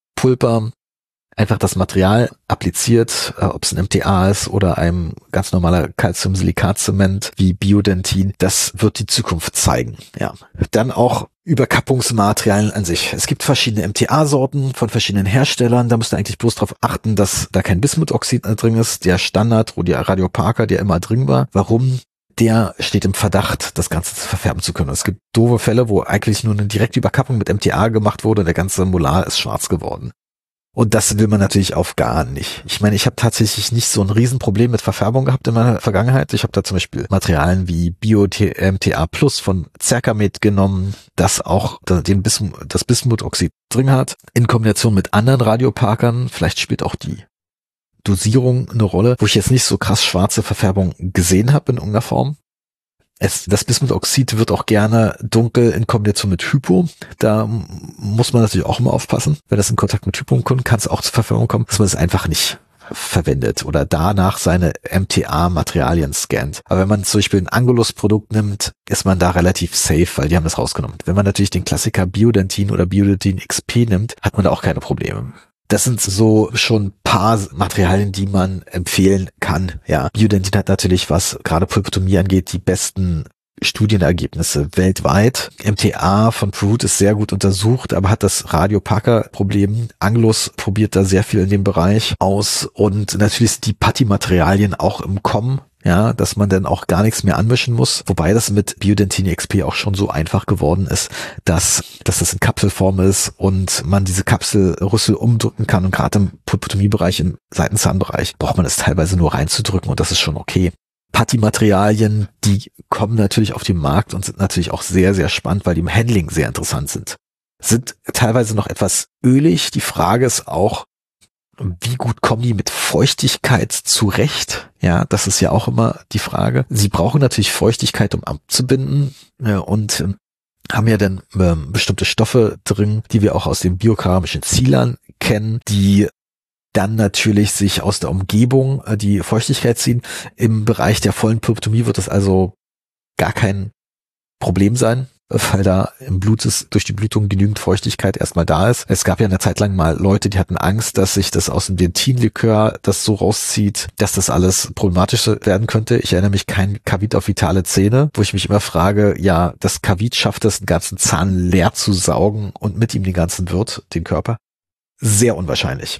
Speaker 1: Pulpa einfach das Material appliziert, äh, ob es ein M T A ist oder ein ganz normaler Calciumsilikat-Zement wie Biodentin. Das wird die Zukunft zeigen. Ja, dann auch Überkappungsmaterialien an sich. Es gibt verschiedene M T A-Sorten von verschiedenen Herstellern. Da müsst ihr eigentlich bloß darauf achten, dass da kein Bismutoxid drin ist. Der Standard, der Radioparker, der immer drin war. Warum? Der steht im Verdacht, das Ganze zu verfärben zu können. Es gibt doofe Fälle, wo eigentlich nur eine direkte Überkappung mit M T A gemacht wurde und der ganze Molar ist schwarz geworden. Und das will man natürlich auf gar nicht. Ich meine, ich habe tatsächlich nicht so ein Riesenproblem mit Verfärbung gehabt in meiner Vergangenheit. Ich habe da zum Beispiel Materialien wie Bio-M T A Plus von Cercamed genommen, das auch den Bism- das Bismutoxid drin hat, in Kombination mit anderen Radioparkern. Vielleicht spielt auch die Dosierung eine Rolle, wo ich jetzt nicht so krass schwarze Verfärbung gesehen habe in irgendeiner Form. Es, das Bismutoxid wird auch gerne dunkel in Kombination mit Hypo. Da muss man natürlich auch immer aufpassen. Wenn das in Kontakt mit Hypo kommt, kann es auch zur Verfärbung kommen, dass man es einfach nicht verwendet oder danach seine M T A-Materialien scannt. Aber wenn man zum Beispiel ein Angulus-Produkt nimmt, ist man da relativ safe, weil die haben das rausgenommen. Wenn man natürlich den Klassiker Biodentin oder Biodentin X P nimmt, hat man da auch keine Probleme. Das sind so schon ein paar Materialien, die man empfehlen kann. Ja, Biodentin hat natürlich, was gerade Pulpotomie angeht, die besten Studienergebnisse weltweit. M T A von Prout ist sehr gut untersucht, aber hat das Radioparker-Problem. Anglos probiert da sehr viel in dem Bereich aus und natürlich sind die Putty-Materialien auch im Kommen. Ja, dass man dann auch gar nichts mehr anmischen muss. Wobei das mit Biodentin X P auch schon so einfach geworden ist, dass, dass das in Kapselform ist und man diese Kapselrüssel umdrücken kann. Und gerade im Pulpotomiebereich, im Seitenzahnbereich, braucht man es teilweise nur reinzudrücken und das ist schon okay. Putty-Materialien, die kommen natürlich auf den Markt und sind natürlich auch sehr, sehr spannend, weil die im Handling sehr interessant sind. Sind teilweise noch etwas ölig. Die Frage ist auch, wie gut kommen die mit Feuchtigkeit zurecht? Ja, das ist ja auch immer die Frage. Sie brauchen natürlich Feuchtigkeit, um abzubinden, ja, und ähm, haben ja dann ähm, bestimmte Stoffe drin, die wir auch aus den biokeramischen Sealern kennen, die dann natürlich sich aus der Umgebung äh, die Feuchtigkeit ziehen. Im Bereich der vollen Pulpotomie wird das also gar kein Problem sein, weil da im Blut ist, durch die Blutung genügend Feuchtigkeit erstmal da ist. Es gab ja eine Zeit lang mal Leute, die hatten Angst, dass sich das aus dem Dentinlikör das so rauszieht, dass das alles problematisch werden könnte. Ich erinnere mich kein Kavit auf vitale Zähne, wo ich mich immer frage, ja, das Kavit schafft es, den ganzen Zahn leer zu saugen und mit ihm den ganzen Wirt, den Körper. Sehr unwahrscheinlich.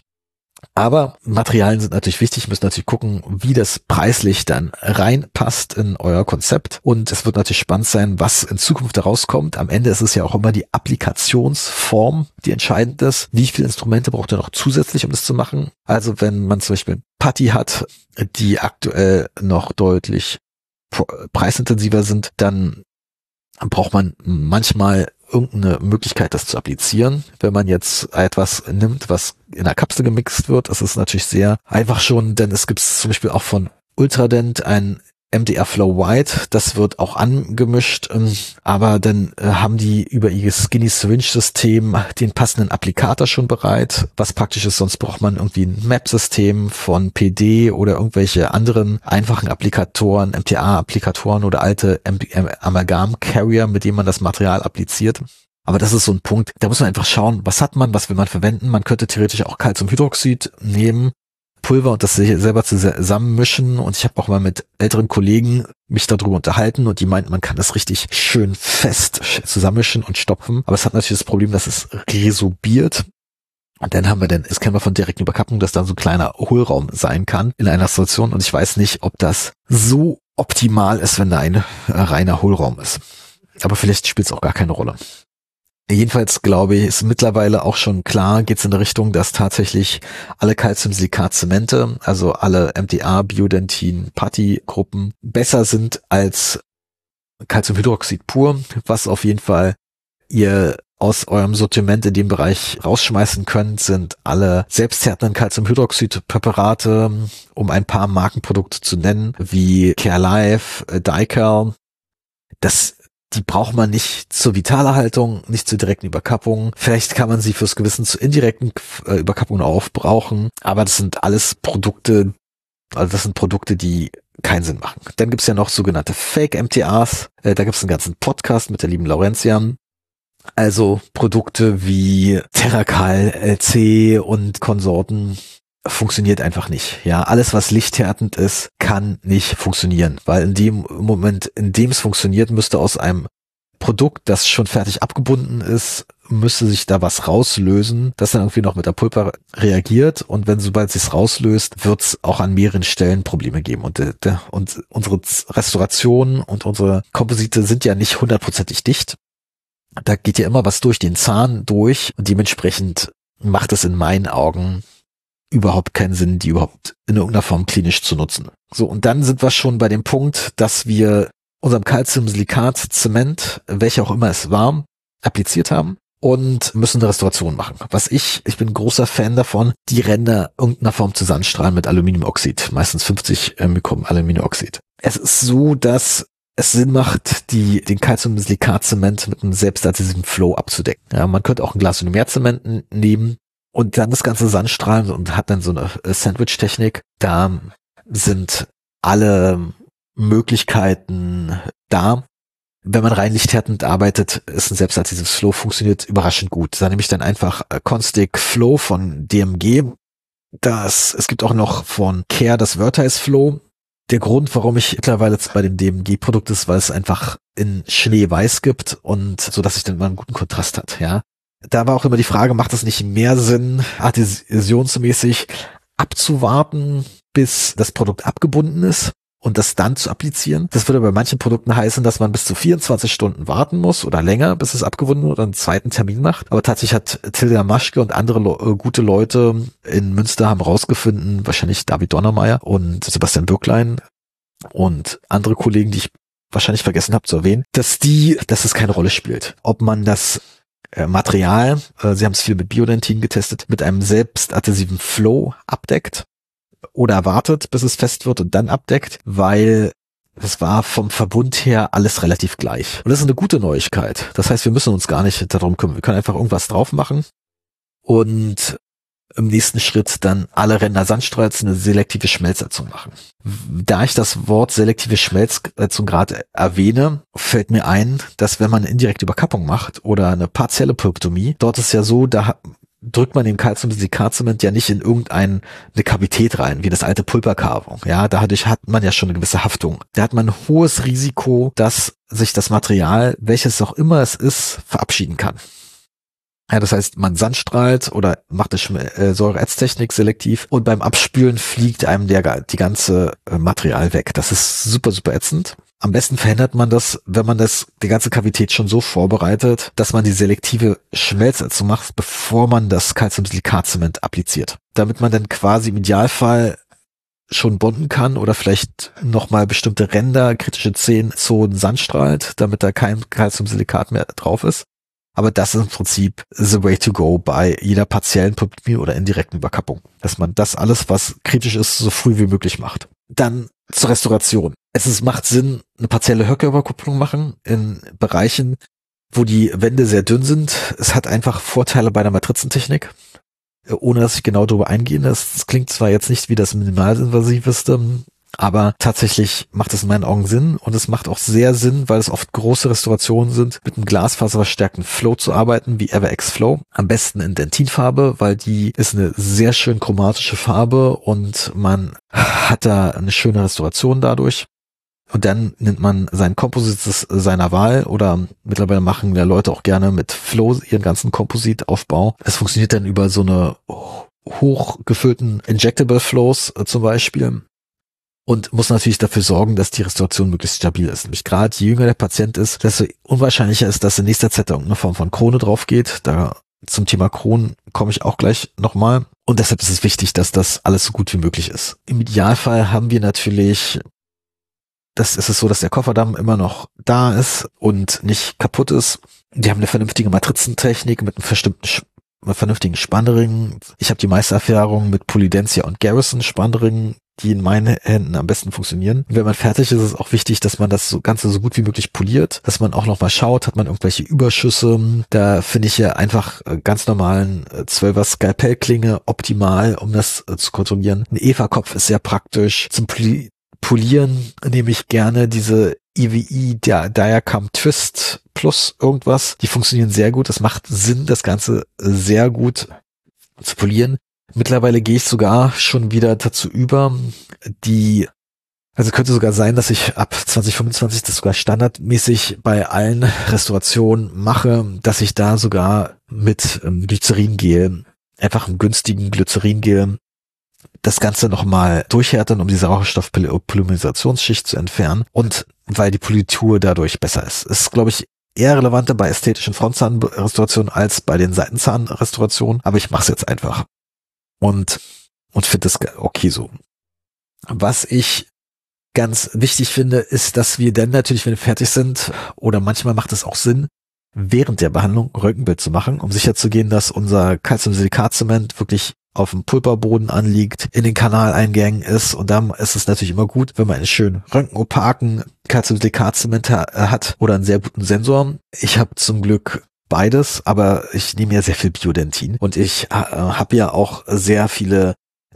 Speaker 1: Aber Materialien sind natürlich wichtig, müssen natürlich gucken, wie das preislich dann reinpasst in euer Konzept. Und es wird natürlich spannend sein, was in Zukunft herauskommt. Am Ende ist es ja auch immer die Applikationsform, die entscheidend ist. Wie viele Instrumente braucht ihr noch zusätzlich, um das zu machen? Also wenn man zum Beispiel Putty hat, die aktuell noch deutlich preisintensiver sind, dann braucht man manchmal irgendeine Möglichkeit, das zu applizieren. Wenn man jetzt etwas nimmt, was in einer Kapsel gemixt wird, ist es natürlich sehr einfach schon, denn es gibt zum Beispiel auch von Ultradent ein M D R Flow White, das wird auch angemischt, aber dann haben die über ihr Skinny Syringe System den passenden Applikator schon bereit, was praktisch ist, sonst braucht man irgendwie ein Map-System von P D oder irgendwelche anderen einfachen Applikatoren, M T A-Applikatoren oder alte Amalgam-Carrier, mit denen man das Material appliziert. Aber das ist so ein Punkt, da muss man einfach schauen, was hat man, was will man verwenden. Man könnte theoretisch auch Calciumhydroxid nehmen, Pulver und das selber zusammenmischen, und ich habe auch mal mit älteren Kollegen mich darüber unterhalten und die meinten, man kann das richtig schön fest zusammenmischen und stopfen, aber es hat natürlich das Problem, dass es resorbiert. Und dann haben wir dann, das kennen wir von direkten Überkappung, dass da so ein kleiner Hohlraum sein kann in einer Situation, und ich weiß nicht, ob das so optimal ist, wenn da ein reiner Hohlraum ist. Aber vielleicht spielt es auch gar keine Rolle. Jedenfalls glaube ich, ist mittlerweile auch schon klar, geht es in der Richtung, dass tatsächlich alle Calciumsilikat-Zemente, also alle M D A, Biodentin, Putty-Gruppen besser sind als Calciumhydroxid pur, was auf jeden Fall ihr aus eurem Sortiment in dem Bereich rausschmeißen könnt, sind alle selbsthärtenden Calciumhydroxid-Präparate, um ein paar Markenprodukte zu nennen, wie CareLife, Dical. Das Die braucht man nicht zur Vitalerhaltung, nicht zur direkten Überkappung. Vielleicht kann man sie fürs Gewissen zur indirekten äh, Überkappung aufbrauchen, aber das sind alles Produkte, also das sind Produkte, die keinen Sinn machen. Dann gibt's ja noch sogenannte Fake-M T As. Äh, da gibt's einen ganzen Podcast mit der lieben Laurentia. Also Produkte wie Terracal, L C und Konsorten funktioniert einfach nicht. Ja, alles, was lichthärtend ist, kann nicht funktionieren, weil in dem Moment, in dem es funktioniert, müsste aus einem Produkt, das schon fertig abgebunden ist, müsste sich da was rauslösen, das dann irgendwie noch mit der Pulper reagiert, und wenn sobald es sich rauslöst, wird es auch an mehreren Stellen Probleme geben, und, äh, und unsere Restaurationen und unsere Komposite sind ja nicht hundertprozentig dicht. Da geht ja immer was durch den Zahn durch, und dementsprechend macht es in meinen Augen überhaupt keinen Sinn, die überhaupt in irgendeiner Form klinisch zu nutzen. So, und dann sind wir schon bei dem Punkt, dass wir unserem Calciumsilikat-Zement, welcher auch immer es war, appliziert haben und müssen eine Restauration machen. Was ich, ich bin großer Fan davon, die Ränder irgendeiner Form zu sandstrahlen mit Aluminiumoxid, meistens fünfzig Mikron Aluminiumoxid. Es ist so, dass es Sinn macht, die, den Calciumsilikat-Zement mit einem selbstadhesiven Flow abzudecken. Ja, man könnte auch ein Glas-Polymer-Zement nehmen und dann das ganze Sandstrahlen und hat dann so eine Sandwich-Technik. Da sind alle Möglichkeiten da. Wenn man rein lichthärtend arbeitet, ist ein selbstadhesives Flow, funktioniert überraschend gut. Da nehme ich dann einfach Constic Flow von D M G. Das, es gibt auch noch von Care das Vertice Flow. Der Grund, warum ich mittlerweile jetzt bei dem D M G-Produkt ist, weil es einfach in Schneeweiß gibt und so, dass ich dann mal einen guten Kontrast hat, ja. Da war auch immer die Frage, macht es nicht mehr Sinn, adhäsionsmäßig abzuwarten, bis das Produkt abgebunden ist und das dann zu applizieren? Das würde bei manchen Produkten heißen, dass man bis zu vierundzwanzig Stunden warten muss oder länger, bis es abgebunden wird oder einen zweiten Termin macht. Aber tatsächlich hat Tilda Maschke und andere Le- gute Leute in Münster haben rausgefunden, wahrscheinlich David Donnermeier und Sebastian Bürklein und andere Kollegen, die ich wahrscheinlich vergessen habe zu erwähnen, dass die, dass es keine Rolle spielt, ob man das Material, äh, sie haben es viel mit Biodentin getestet, mit einem selbstadhesiven Flow abdeckt oder wartet, bis es fest wird und dann abdeckt, weil es war vom Verbund her alles relativ gleich. Und das ist eine gute Neuigkeit. Das heißt, wir müssen uns gar nicht darum kümmern. Wir können einfach irgendwas drauf machen und im nächsten Schritt dann alle Ränder Sandstrahls eine selektive Schmelzheizung machen. Da ich das Wort selektive Schmelzheizung gerade erwähne, fällt mir ein, dass wenn man eine indirekte Überkappung macht oder eine partielle Pulpektomie, dort ist ja so, da drückt man den Calciumsilikat-Zement ja nicht in irgendeine Kavität rein, wie das alte Pulpercarving. Ja, dadurch hat man ja schon eine gewisse Haftung. Da hat man ein hohes Risiko, dass sich das Material, welches auch immer es ist, verabschieden kann. Ja, das heißt, man sandstrahlt oder macht eine äh, Säureätztechnik selektiv und beim Abspülen fliegt einem der die ganze äh, Material weg. Das ist super, super ätzend. Am besten verhindert man das, wenn man das die ganze Kavität schon so vorbereitet, dass man die selektive Schmelzheizung macht, bevor man das Calciumsilikat-Zement appliziert. Damit man dann quasi im Idealfall schon bonden kann oder vielleicht nochmal bestimmte Ränder, kritische Zehenzonen sandstrahlt, damit da kein Calciumsilikat mehr drauf ist. Aber das ist im Prinzip the way to go bei jeder partiellen Pulpektomie oder indirekten Überkappung. Dass man das alles, was kritisch ist, so früh wie möglich macht. Dann zur Restauration. Es ist, macht Sinn, eine partielle Höckerüberkupplung machen in Bereichen, wo die Wände sehr dünn sind. Es hat einfach Vorteile bei der Matrizentechnik, ohne dass ich genau darüber eingehe. Das, das klingt zwar jetzt nicht wie das minimalinvasiveste, aber tatsächlich macht es in meinen Augen Sinn und es macht auch sehr Sinn, weil es oft große Restaurationen sind, mit einem glasfaserverstärkten Flow zu arbeiten, wie EverX Flow. Am besten in Dentinfarbe, weil die ist eine sehr schön chromatische Farbe und man hat da eine schöne Restauration dadurch. Und dann nimmt man sein Komposit seiner Wahl oder mittlerweile machen ja Leute auch gerne mit Flow ihren ganzen Kompositaufbau. Das funktioniert dann über so eine hochgefüllten Injectable Flows äh, zum Beispiel. Und muss natürlich dafür sorgen, dass die Restauration möglichst stabil ist. Nämlich gerade je jünger der Patient ist, desto unwahrscheinlicher ist, dass in nächster Zeit da irgendeine Form von Krone drauf geht. Da zum Thema Kronen komme ich auch gleich nochmal. Und deshalb ist es wichtig, dass das alles so gut wie möglich ist. Im Idealfall haben wir natürlich, das ist es so, dass der Kofferdamm immer noch da ist und nicht kaputt ist. Die haben eine vernünftige Matrizentechnik mit einem bestimmten einem vernünftigen Spannring. Ich habe die meiste Erfahrung mit Polydentia und Garrison Spannringen, die in meinen Händen am besten funktionieren. Und wenn man fertig ist, ist es auch wichtig, dass man das so Ganze so gut wie möglich poliert, dass man auch nochmal schaut, hat man irgendwelche Überschüsse. Da finde ich ja einfach ganz normalen zwölfer Skalpellklinge optimal, um das zu kontrollieren. Ein Eva-Kopf ist sehr praktisch. Zum Poli- Polieren nehme ich gerne diese E W I, der Diacam Twist plus irgendwas. Die funktionieren sehr gut. Das macht Sinn, das Ganze sehr gut zu polieren. Mittlerweile gehe ich sogar schon wieder dazu über, die, also könnte sogar sein, dass ich ab zwanzig fünfundzwanzig das sogar standardmäßig bei allen Restaurationen mache, dass ich da sogar mit ähm, Glyceringel, einfach einem günstigen Glyceringel, das Ganze nochmal durchhärten, um diese Rauchstoffpolymerisationsschicht zu entfernen und weil die Politur dadurch besser ist. Ist, glaube ich, eher relevanter bei ästhetischen Frontzahnrestaurationen als bei den Seitenzahnrestaurationen, aber ich mache es jetzt einfach. Und, und finde das okay so. Was ich ganz wichtig finde, ist, dass wir dann natürlich, wenn wir fertig sind, oder manchmal macht es auch Sinn, während der Behandlung ein Röntgenbild zu machen, um sicherzugehen, dass unser Calciumsilikat-Zement wirklich auf dem Pulperboden anliegt, in den Kanaleingängen ist. Und dann ist es natürlich immer gut, wenn man einen schönen röntgenopaken Calciumsilikat-Zement hat oder einen sehr guten Sensor. Ich habe zum Glück beides, aber ich nehme ja sehr viel Biodentin und ich äh, habe ja auch sehr viele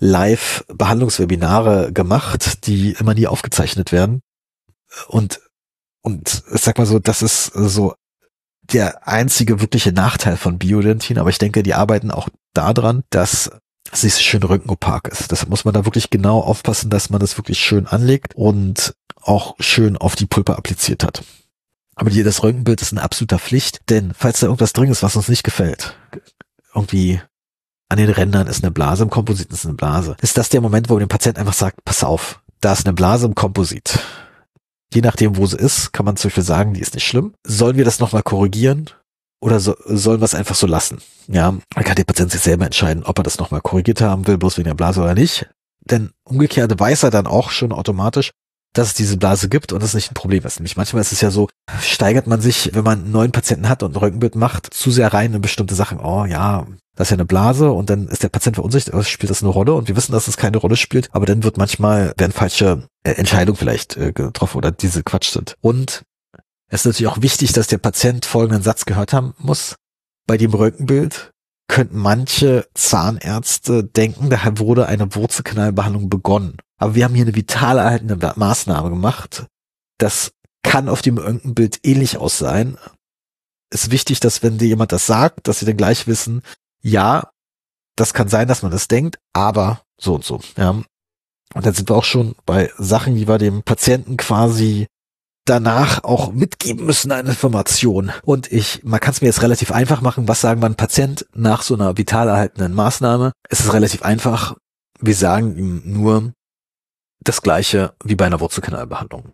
Speaker 1: Live-Behandlungswebinare gemacht, die immer nie aufgezeichnet werden. Und und ich sag mal so, das ist so der einzige wirkliche Nachteil von Biodentin, aber ich denke, die arbeiten auch daran, dass es nicht so schön röntgenopak ist. Deshalb muss man da wirklich genau aufpassen, dass man das wirklich schön anlegt und auch schön auf die Pulper appliziert hat. Aber die, das Röntgenbild ist eine absolute Pflicht, denn falls da irgendwas drin ist, was uns nicht gefällt, irgendwie an den Rändern ist eine Blase, im Komposit ist eine Blase, ist das der Moment, wo dem Patient einfach sagt, pass auf, da ist eine Blase im Komposit. Je nachdem, wo sie ist, kann man zum Beispiel sagen, die ist nicht schlimm. Sollen wir das nochmal korrigieren oder so, sollen wir es einfach so lassen? Ja, dann kann der Patient sich selber entscheiden, ob er das nochmal korrigiert haben will, bloß wegen der Blase oder nicht. Denn umgekehrt weiß er dann auch schon automatisch, dass es diese Blase gibt und das nicht ein Problem ist. Nämlich manchmal ist es ja so, steigert man sich, wenn man einen neuen Patienten hat und ein Röntgenbild macht, zu sehr rein in bestimmte Sachen. Oh ja, das ist ja eine Blase und dann ist der Patient verunsichert, oh, spielt das eine Rolle? Und wir wissen, dass es keine Rolle spielt, aber dann wird manchmal, werden falsche äh, Entscheidungen vielleicht äh, getroffen oder diese Quatsch sind. Und es ist natürlich auch wichtig, dass der Patient folgenden Satz gehört haben muss. Bei dem Röntgenbild könnten manche Zahnärzte denken, da wurde eine Wurzelkanalbehandlung begonnen. Aber wir haben hier eine vital erhaltene Maßnahme gemacht. Das kann auf dem Röntgenbild ähnlich aussehen. Ist wichtig, dass wenn dir jemand das sagt, dass sie dann gleich wissen, ja, das kann sein, dass man das denkt, aber so und so. Ja. Und dann sind wir auch schon bei Sachen, die wir dem Patienten quasi danach auch mitgeben müssen, eine Information. Und ich, man kann es mir jetzt relativ einfach machen. Was sagen wir einem Patient nach so einer vital erhaltenen Maßnahme? Es ist relativ einfach. Wir sagen ihm nur das Gleiche wie bei einer Wurzelkanalbehandlung.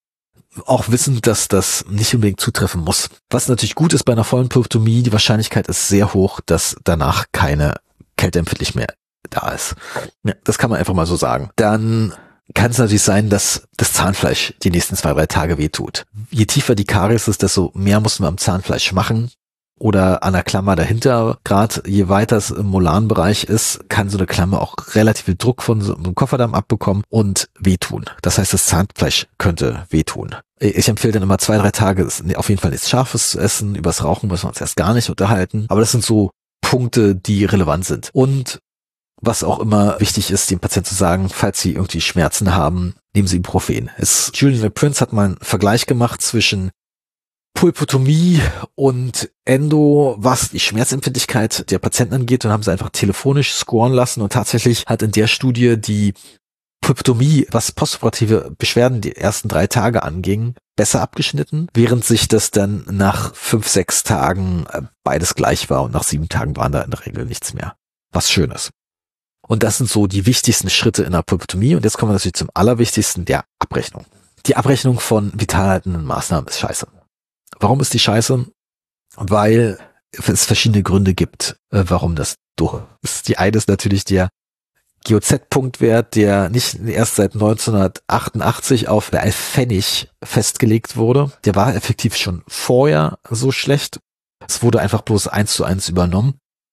Speaker 1: Auch wissend, dass das nicht unbedingt zutreffen muss. Was natürlich gut ist bei einer vollen Pulpotomie, die Wahrscheinlichkeit ist sehr hoch, dass danach keine Kälteempfindlich mehr da ist. Ja, das kann man einfach mal so sagen. Dann kann es natürlich sein, dass das Zahnfleisch die nächsten zwei, drei Tage wehtut. Je tiefer die Karies ist, desto mehr muss man am Zahnfleisch machen. oder an der Klammer dahinter. Gerade je weiter es im molaren Bereich ist, kann so eine Klammer auch relativ viel Druck von so einem Kofferdamm abbekommen und wehtun. Das heißt, das Zahnfleisch könnte wehtun. Ich empfehle dann immer zwei, drei Tage auf jeden Fall nichts Scharfes zu essen. Übers Rauchen müssen wir uns erst gar nicht unterhalten. Aber das sind so Punkte, die relevant sind. Und was auch immer wichtig ist, dem Patienten zu sagen, falls sie irgendwie Schmerzen haben, nehmen sie Ibuprofen. Es, Julian Prince hat mal einen Vergleich gemacht zwischen Pulpotomie und Endo, was die Schmerzempfindlichkeit der Patienten angeht, und haben sie einfach telefonisch scoren lassen, und tatsächlich hat in der Studie die Pulpotomie, was postoperative Beschwerden die ersten drei Tage anging, besser abgeschnitten, während sich das dann nach fünf, sechs Tagen beides gleich war und nach sieben Tagen waren da in der Regel nichts mehr. Was schön ist. Und das sind so die wichtigsten Schritte in der Pulpotomie, und jetzt kommen wir natürlich zum allerwichtigsten, der Abrechnung. Die Abrechnung von vitalhaltenden Maßnahmen ist scheiße. Warum ist die scheiße? Weil es verschiedene Gründe gibt, warum das doof ist. Die eine ist natürlich der G O Z-Punktwert, der nicht erst seit neunzehnhundertachtundachtzig auf elf Pfennig festgelegt wurde. Der war effektiv schon vorher so schlecht. Es wurde einfach bloß eins zu eins übernommen.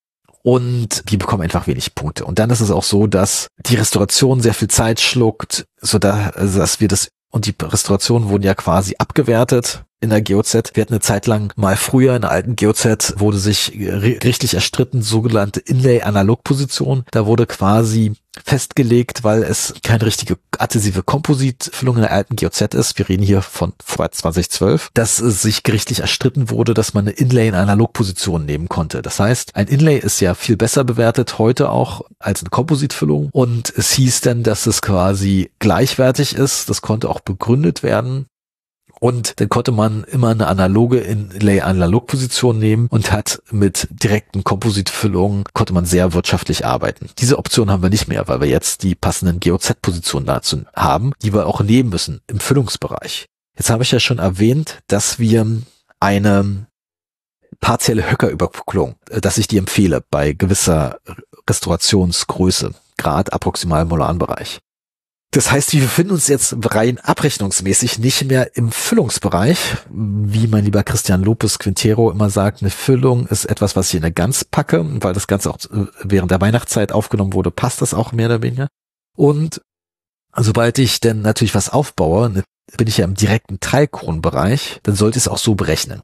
Speaker 1: Und die bekommen einfach wenig Punkte. Und dann ist es auch so, dass die Restauration sehr viel Zeit schluckt, so dass wir das, und die Restaurationen wurden ja quasi abgewertet in der G O Z. Wir hatten eine Zeit lang mal früher in der alten G O Z wurde sich gerichtlich erstritten, sogenannte Inlay-Analog-Position. Da wurde quasi festgelegt, weil es keine richtige adhesive Kompositfüllung in der alten G O Z ist. Wir reden hier von vor zweitausendzwölf, dass es sich gerichtlich erstritten wurde, dass man eine Inlay in Analogposition nehmen konnte. Das heißt, ein Inlay ist ja viel besser bewertet heute auch als eine Kompositfüllung, und es hieß dann, dass es quasi gleichwertig ist. Das konnte auch begründet werden. Und dann konnte man immer eine analoge Inlay-Analog-Position nehmen und hat mit direkten Kompositfüllungen, konnte man sehr wirtschaftlich arbeiten. Diese Option haben wir nicht mehr, weil wir jetzt die passenden G O Z-Positionen dazu haben, die wir auch nehmen müssen im Füllungsbereich. Jetzt habe ich ja schon erwähnt, dass wir eine partielle Höckerüberkupplung, dass ich die empfehle bei gewisser Restaurationsgröße, gerade approximal molaren Bereich. Das heißt, wir befinden uns jetzt rein abrechnungsmäßig nicht mehr im Füllungsbereich. Wie mein lieber Christian Lopez Quintero immer sagt, eine Füllung ist etwas, was ich in der Gans packe, weil das Ganze auch während der Weihnachtszeit aufgenommen wurde, passt das auch mehr oder weniger. Und sobald ich dann natürlich was aufbaue, bin ich ja im direkten Teilkronbereich, dann sollte ich es auch so berechnen.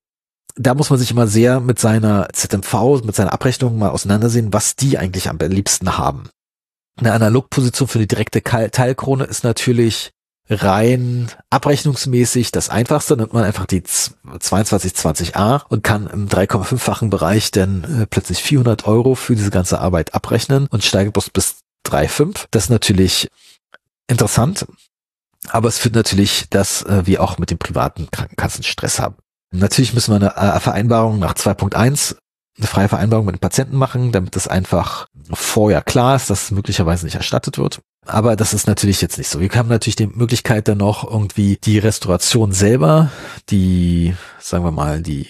Speaker 1: Da muss man sich immer sehr mit seiner Z M V, mit seiner Abrechnung mal auseinandersehen, was die eigentlich am liebsten haben. Eine Analogposition für die direkte Teilkrone ist natürlich rein abrechnungsmäßig das Einfachste. Dann nimmt man einfach die zweiundzwanzig zwanzig a und kann im drei Komma fünf-fachen Bereich dann äh, plötzlich vierhundert Euro für diese ganze Arbeit abrechnen und steigt bloß bis drei Komma fünf. Das ist natürlich interessant, aber es führt natürlich, dass äh, wir auch mit dem privaten Krankenkassen Stress haben. Natürlich müssen wir eine äh, Vereinbarung nach zwei Punkt eins, eine freie Vereinbarung mit dem Patienten machen, damit es einfach vorher klar ist, dass es möglicherweise nicht erstattet wird. Aber das ist natürlich jetzt nicht so. Wir haben natürlich die Möglichkeit dann noch irgendwie die Restauration selber, die, sagen wir mal, die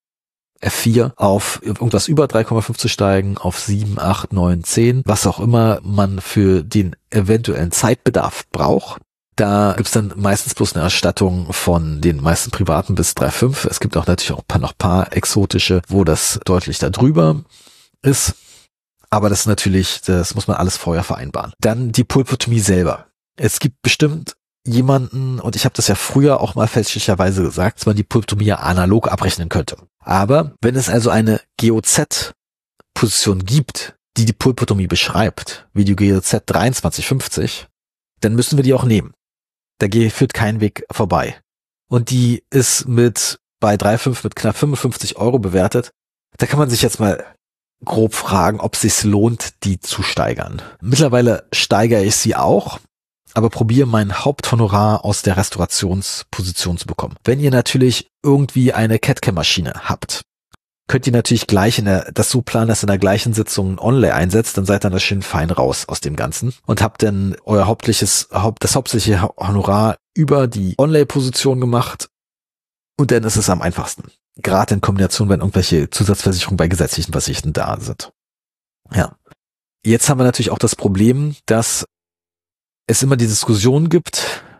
Speaker 1: F vier auf irgendwas über drei Komma fünf zu steigen, auf sieben, acht, neun, zehn, was auch immer man für den eventuellen Zeitbedarf braucht. Da gibt's dann meistens bloß eine Erstattung von den meisten privaten bis drei Komma fünf. Es gibt auch natürlich auch noch paar exotische, wo das deutlich da drüber ist. Aber das ist natürlich, das muss man alles vorher vereinbaren. Dann die Pulpotomie selber. Es gibt bestimmt jemanden, und ich habe das ja früher auch mal fälschlicherweise gesagt, dass man die Pulpotomie ja analog abrechnen könnte. Aber wenn es also eine G O Z-Position gibt, die die Pulpotomie beschreibt, wie die G O Z dreiundzwanzig fünfzig, dann müssen wir die auch nehmen. Da führt kein Weg vorbei. Und die ist mit bei drei Komma fünf mit knapp fünfundfünfzig Euro bewertet. Da kann man sich jetzt mal grob fragen, ob es sich lohnt, die zu steigern. Mittlerweile steigere ich sie auch, aber probiere mein Haupthonorar aus der Restaurationsposition zu bekommen. Wenn ihr natürlich irgendwie eine C A D-C A M-Maschine habt, könnt ihr natürlich gleich in der, das so planen, dass ihr in der gleichen Sitzung ein Onlay einsetzt, dann seid ihr da schön fein raus aus dem Ganzen und habt dann euer hauptliches, Haupt, das hauptsächliche Honorar über die Onlay-Position gemacht, und dann ist es am einfachsten. Gerade in Kombination, wenn irgendwelche Zusatzversicherungen bei gesetzlichen Versicherten da sind. Ja. Jetzt haben wir natürlich auch das Problem, dass es immer die Diskussion gibt,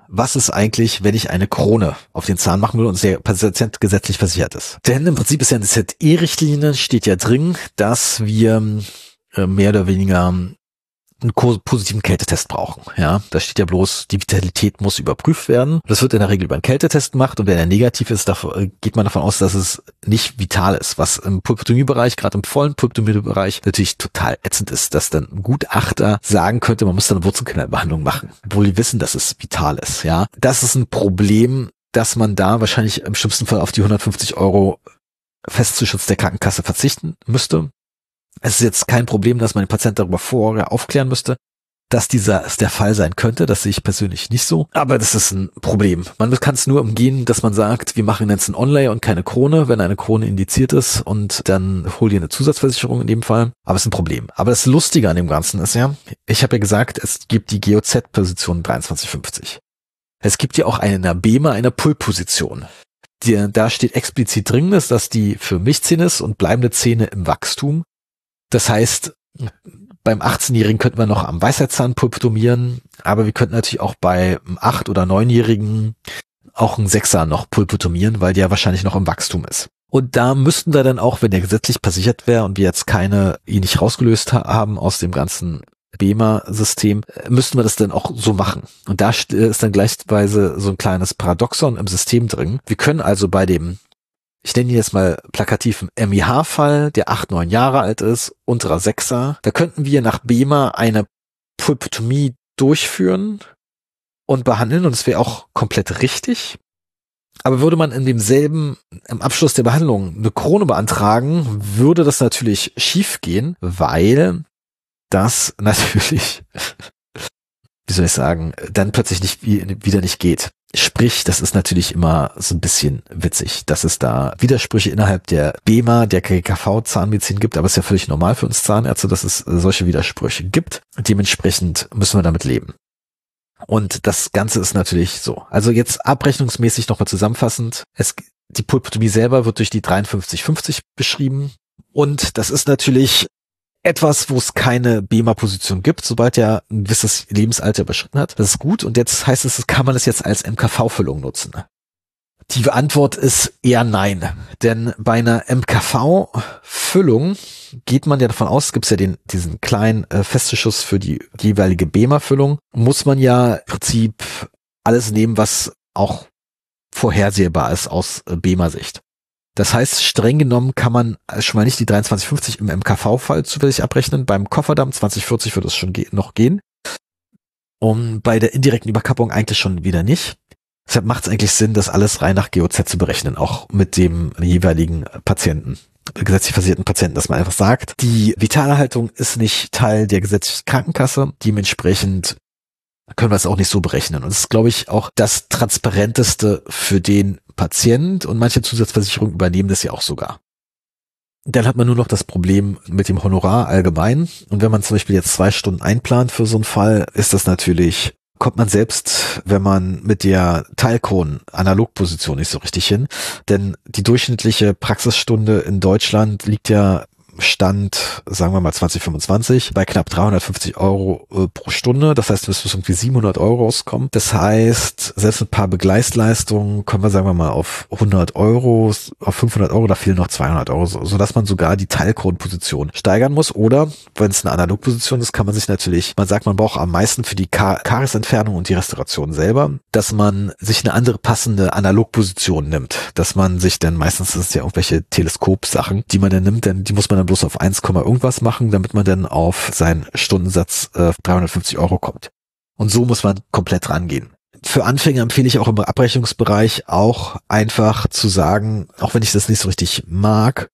Speaker 1: was ist eigentlich, wenn ich eine Krone auf den Zahn machen will und der Patient gesetzlich versichert ist. Denn im Prinzip ist ja in der Z E-Richtlinie steht ja drin, dass wir äh, mehr oder weniger einen positiven Kältetest brauchen. Ja, da steht ja bloß, die Vitalität muss überprüft werden. Das wird in der Regel über einen Kältetest gemacht und wenn er negativ ist, davon, geht man davon aus, dass es nicht vital ist, was im Pulpotomie-Bereich, gerade im vollen Pulpotomie-Bereich natürlich total ätzend ist, dass dann ein Gutachter sagen könnte, man muss dann eine Wurzelkanalbehandlung machen, obwohl die wissen, dass es vital ist. Ja, das ist ein Problem, dass man da wahrscheinlich im schlimmsten Fall auf die hundertfünfzig Euro Festzuschutz der Krankenkasse verzichten müsste. Es ist jetzt kein Problem, dass man den Patienten darüber vorher aufklären müsste, dass dieser es der Fall sein könnte. Das sehe ich persönlich nicht so. Aber das ist ein Problem. Man kann es nur umgehen, dass man sagt, wir machen jetzt ein Onlay und keine Krone, wenn eine Krone indiziert ist und dann hol dir eine Zusatzversicherung in dem Fall. Aber es ist ein Problem. Aber das Lustige an dem Ganzen ist ja, ich habe ja gesagt, es gibt die G O Z-Position dreiundzwanzig fünfzig. Es gibt ja auch eine B E M A, eine Pull-Position. Die, da steht explizit drin, dass die für Milchzähne ist und bleibende Zähne im Wachstum. Das heißt, beim achtzehnjährigen könnten wir noch am Weisheitszahn pulpotomieren, aber wir könnten natürlich auch bei einem acht- oder neunjährigen auch einen Sechser noch pulpotomieren, weil der ja wahrscheinlich noch im Wachstum ist. Und da müssten wir dann auch, wenn der gesetzlich versichert wäre und wir jetzt keine, ihn nicht rausgelöst haben aus dem ganzen B E M A-System, müssten wir das dann auch so machen. Und da ist dann gleichweise so ein kleines Paradoxon im System drin. Wir können also bei dem, ich nenne ihn jetzt mal plakativ einen M I H-Fall, der acht, neun Jahre alt ist, unterer Sechser. Da könnten wir nach B E M A eine Pulpotomie durchführen und behandeln und es wäre auch komplett richtig. Aber würde man in demselben, im Abschluss der Behandlung eine Krone beantragen, würde das natürlich schief gehen, weil das natürlich, wie soll ich sagen, dann plötzlich nicht wieder nicht geht. Sprich, das ist natürlich immer so ein bisschen witzig, dass es da Widersprüche innerhalb der B E M A, der G K V-Zahnmedizin gibt, aber es ist ja völlig normal für uns Zahnärzte, dass es solche Widersprüche gibt. Dementsprechend müssen wir damit leben. Und das Ganze ist natürlich so. Also jetzt abrechnungsmäßig nochmal zusammenfassend. Es, die Pulpotomie selber wird durch die dreiundfünfzig fünfzig beschrieben und das ist natürlich etwas, wo es keine B E M A-Position gibt, sobald er ein gewisses Lebensalter überschritten hat. Das ist gut. Und jetzt heißt es, kann man es jetzt als M K V-Füllung nutzen? Die Antwort ist eher nein. Denn bei einer M K V-Füllung geht man ja davon aus, gibt es ja den, diesen kleinen äh, Festzuschuss für die jeweilige B E M A-Füllung, muss man ja im Prinzip alles nehmen, was auch vorhersehbar ist aus äh, B E M A-Sicht. Das heißt, streng genommen kann man schon mal nicht die dreiundzwanzig fünfzig im M K V-Fall zufällig abrechnen. Beim Kofferdamm zwanzig vierzig wird es schon ge- noch gehen. Und bei der indirekten Überkappung eigentlich schon wieder nicht. Deshalb macht es eigentlich Sinn, das alles rein nach G O Z zu berechnen, auch mit dem jeweiligen Patienten, gesetzlich versicherten Patienten, dass man einfach sagt, die Vitalerhaltung ist nicht Teil der gesetzlichen Krankenkasse, dementsprechend können wir es auch nicht so berechnen. Und das ist, glaube ich, auch das Transparenteste für den Patient und manche Zusatzversicherungen übernehmen das ja auch sogar. Dann hat man nur noch das Problem mit dem Honorar allgemein. Und wenn man zum Beispiel jetzt zwei Stunden einplant für so einen Fall, ist das natürlich, kommt man selbst, wenn man mit der Teilkronen-Analogposition nicht so richtig hin. Denn die durchschnittliche Praxisstunde in Deutschland liegt ja Stand, sagen wir mal zwanzig fünfundzwanzig, bei knapp dreihundertfünfzig Euro äh, pro Stunde. Das heißt, es müssen irgendwie siebenhundert Euro rauskommen. Das heißt, selbst mit ein paar Begleisleistungen kommen wir, sagen wir mal, auf hundert Euro, auf fünfhundert Euro, da fehlen noch zweihundert Euro, so, sodass man sogar die Teilkronenposition steigern muss. Oder, wenn es eine Analogposition ist, kann man sich natürlich, man sagt, man braucht am meisten für die Kar- Kariesentfernung und die Restauration selber, dass man sich eine andere passende Analogposition nimmt. Dass man sich dann, meistens ist es ja irgendwelche Teleskopsachen, die man dann nimmt, denn die muss man dann bloß auf eins, irgendwas machen, damit man dann auf seinen Stundensatz äh, dreihundertfünfzig Euro kommt. Und so muss man komplett rangehen. Für Anfänger empfehle ich auch im Abrechnungsbereich auch einfach zu sagen, auch wenn ich das nicht so richtig mag,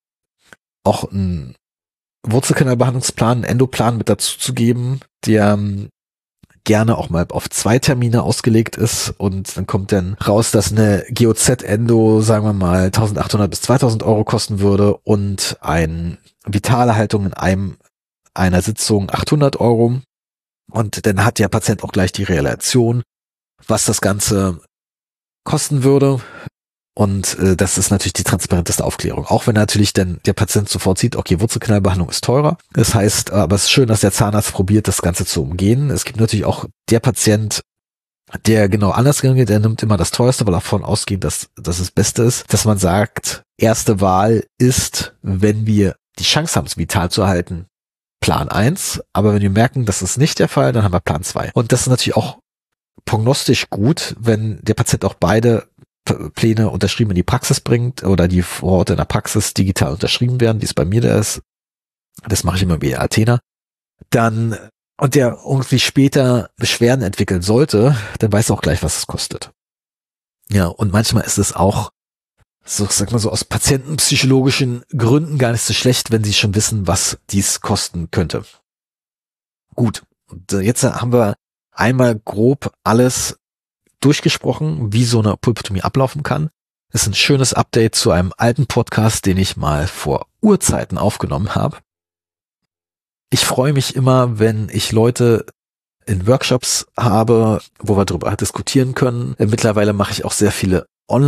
Speaker 1: auch einen Wurzelkanalbehandlungsplan, einen Endoplan mit dazu zu geben, der gerne auch mal auf zwei Termine ausgelegt ist und dann kommt dann raus, dass eine G O Z-Endo, sagen wir mal, eintausendachthundert bis zweitausend Euro kosten würde und ein Vitalerhaltung in einem einer Sitzung achthundert Euro und dann hat der Patient auch gleich die Relation, was das Ganze kosten würde. Und äh, das ist natürlich die transparenteste Aufklärung. Auch wenn natürlich dann der Patient sofort sieht, okay, Wurzelkanalbehandlung ist teurer. Das heißt, aber es ist schön, dass der Zahnarzt probiert, das Ganze zu umgehen. Es gibt natürlich auch der Patient, der genau anders gegangen ist, der nimmt immer das Teuerste, weil er davon ausgeht, dass dass das Beste ist, dass man sagt, erste Wahl ist, wenn wir die Chance haben, es vital zu erhalten, Plan eins, aber wenn wir merken, das ist nicht der Fall, dann haben wir Plan zwei. Und das ist natürlich auch prognostisch gut, wenn der Patient auch beide Pläne unterschrieben in die Praxis bringt oder die vor Ort in der Praxis digital unterschrieben werden, wie es bei mir da ist. Das mache ich immer via Athena. Dann, und der irgendwie später Beschwerden entwickeln sollte, dann weiß er auch gleich, was es kostet. Ja, und manchmal ist es auch, so, sag mal so, aus patientenpsychologischen Gründen gar nicht so schlecht, wenn sie schon wissen, was dies kosten könnte. Gut, und jetzt haben wir einmal grob alles durchgesprochen, wie so eine Pulpotomie ablaufen kann. Das ist ein schönes Update zu einem alten Podcast, den ich mal vor Urzeiten aufgenommen habe. Ich freue mich immer, wenn ich Leute in Workshops habe, wo wir darüber diskutieren können. Mittlerweile mache ich auch sehr viele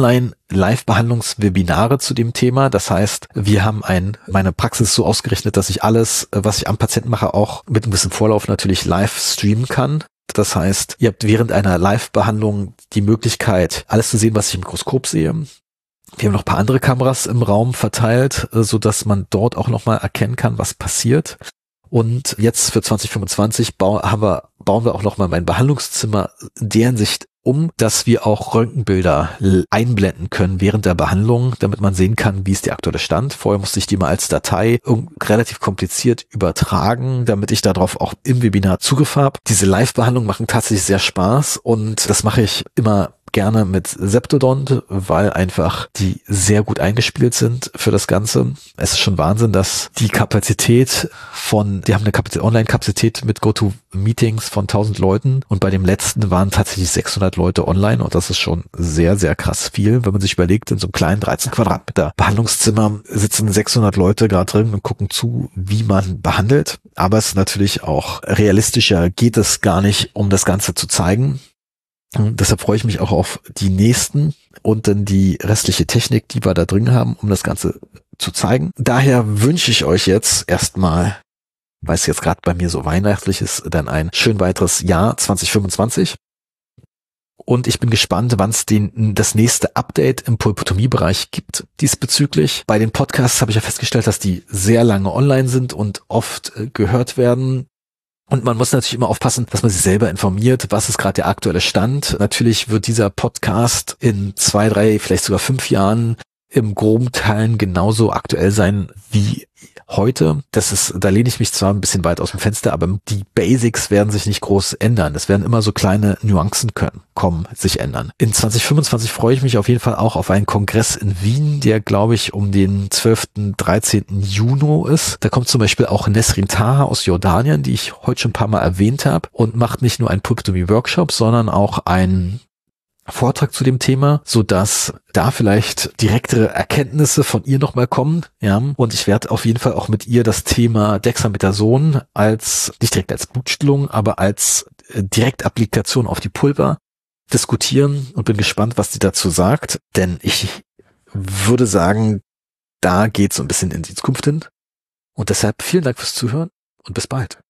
Speaker 1: Online-Live-Behandlungswebinare zu dem Thema. Das heißt, wir haben ein, meine Praxis so ausgerichtet, dass ich alles, was ich am Patienten mache, auch mit ein bisschen Vorlauf natürlich live streamen kann. Das heißt, ihr habt während einer Live-Behandlung die Möglichkeit, alles zu sehen, was ich im Mikroskop sehe. Wir haben noch ein paar andere Kameras im Raum verteilt, so dass man dort auch nochmal erkennen kann, was passiert. Und jetzt für zwanzig fünfundzwanzig bau, haben wir, bauen wir auch nochmal mein Behandlungszimmer in der Hinsicht um, dass wir auch Röntgenbilder einblenden können während der Behandlung, damit man sehen kann, wie ist der aktuelle Stand. Vorher musste ich die mal als Datei relativ kompliziert übertragen, damit ich darauf auch im Webinar Zugriff habe. Diese Live-Behandlungen machen tatsächlich sehr Spaß und das mache ich immer gerne mit Septodont, weil einfach die sehr gut eingespielt sind für das Ganze. Es ist schon Wahnsinn, dass die Kapazität von, die haben eine Kapazität, Online-Kapazität mit GoToMeetings von tausend Leuten und bei dem letzten waren tatsächlich sechshundert Leute online und das ist schon sehr, sehr krass viel. Wenn man sich überlegt, in so einem kleinen dreizehn Quadratmeter Behandlungszimmer sitzen sechshundert Leute gerade drin und gucken zu, wie man behandelt. Aber es ist natürlich auch realistischer, geht es gar nicht, um das Ganze zu zeigen. Und deshalb freue ich mich auch auf die nächsten und dann die restliche Technik, die wir da drin haben, um das Ganze zu zeigen. Daher wünsche ich euch jetzt erstmal, weil es jetzt gerade bei mir so weihnachtlich ist, dann ein schön weiteres Jahr zwanzig fünfundzwanzig. Und ich bin gespannt, wann es den das nächste Update im Pulpotomie-Bereich gibt diesbezüglich. Bei den Podcasts habe ich ja festgestellt, dass die sehr lange online sind und oft äh, gehört werden. Und man muss natürlich immer aufpassen, dass man sich selber informiert, was ist gerade der aktuelle Stand. Natürlich wird dieser Podcast in zwei, drei, vielleicht sogar fünf Jahren im groben Teilen genauso aktuell sein wie heute. Das ist, da lehne ich mich zwar ein bisschen weit aus dem Fenster, aber die Basics werden sich nicht groß ändern. Es werden immer so kleine Nuancen können, kommen, sich ändern. In zwanzig fünfundzwanzig freue ich mich auf jeden Fall auch auf einen Kongress in Wien, der, glaube ich, um den zwölften, dreizehnten Juni ist. Da kommt zum Beispiel auch Nesrin Taha aus Jordanien, die ich heute schon ein paar Mal erwähnt habe, und macht nicht nur einen Pulpotomie-Workshop, sondern auch einen Vortrag zu dem Thema, so dass da vielleicht direktere Erkenntnisse von ihr nochmal kommen, ja. Und ich werde auf jeden Fall auch mit ihr das Thema Dexamethason als, nicht direkt als Blutstillung, aber als Direktapplikation auf die Pulver diskutieren und bin gespannt, was sie dazu sagt, denn ich würde sagen, da geht so ein bisschen in die Zukunft hin. Und deshalb vielen Dank fürs Zuhören und bis bald.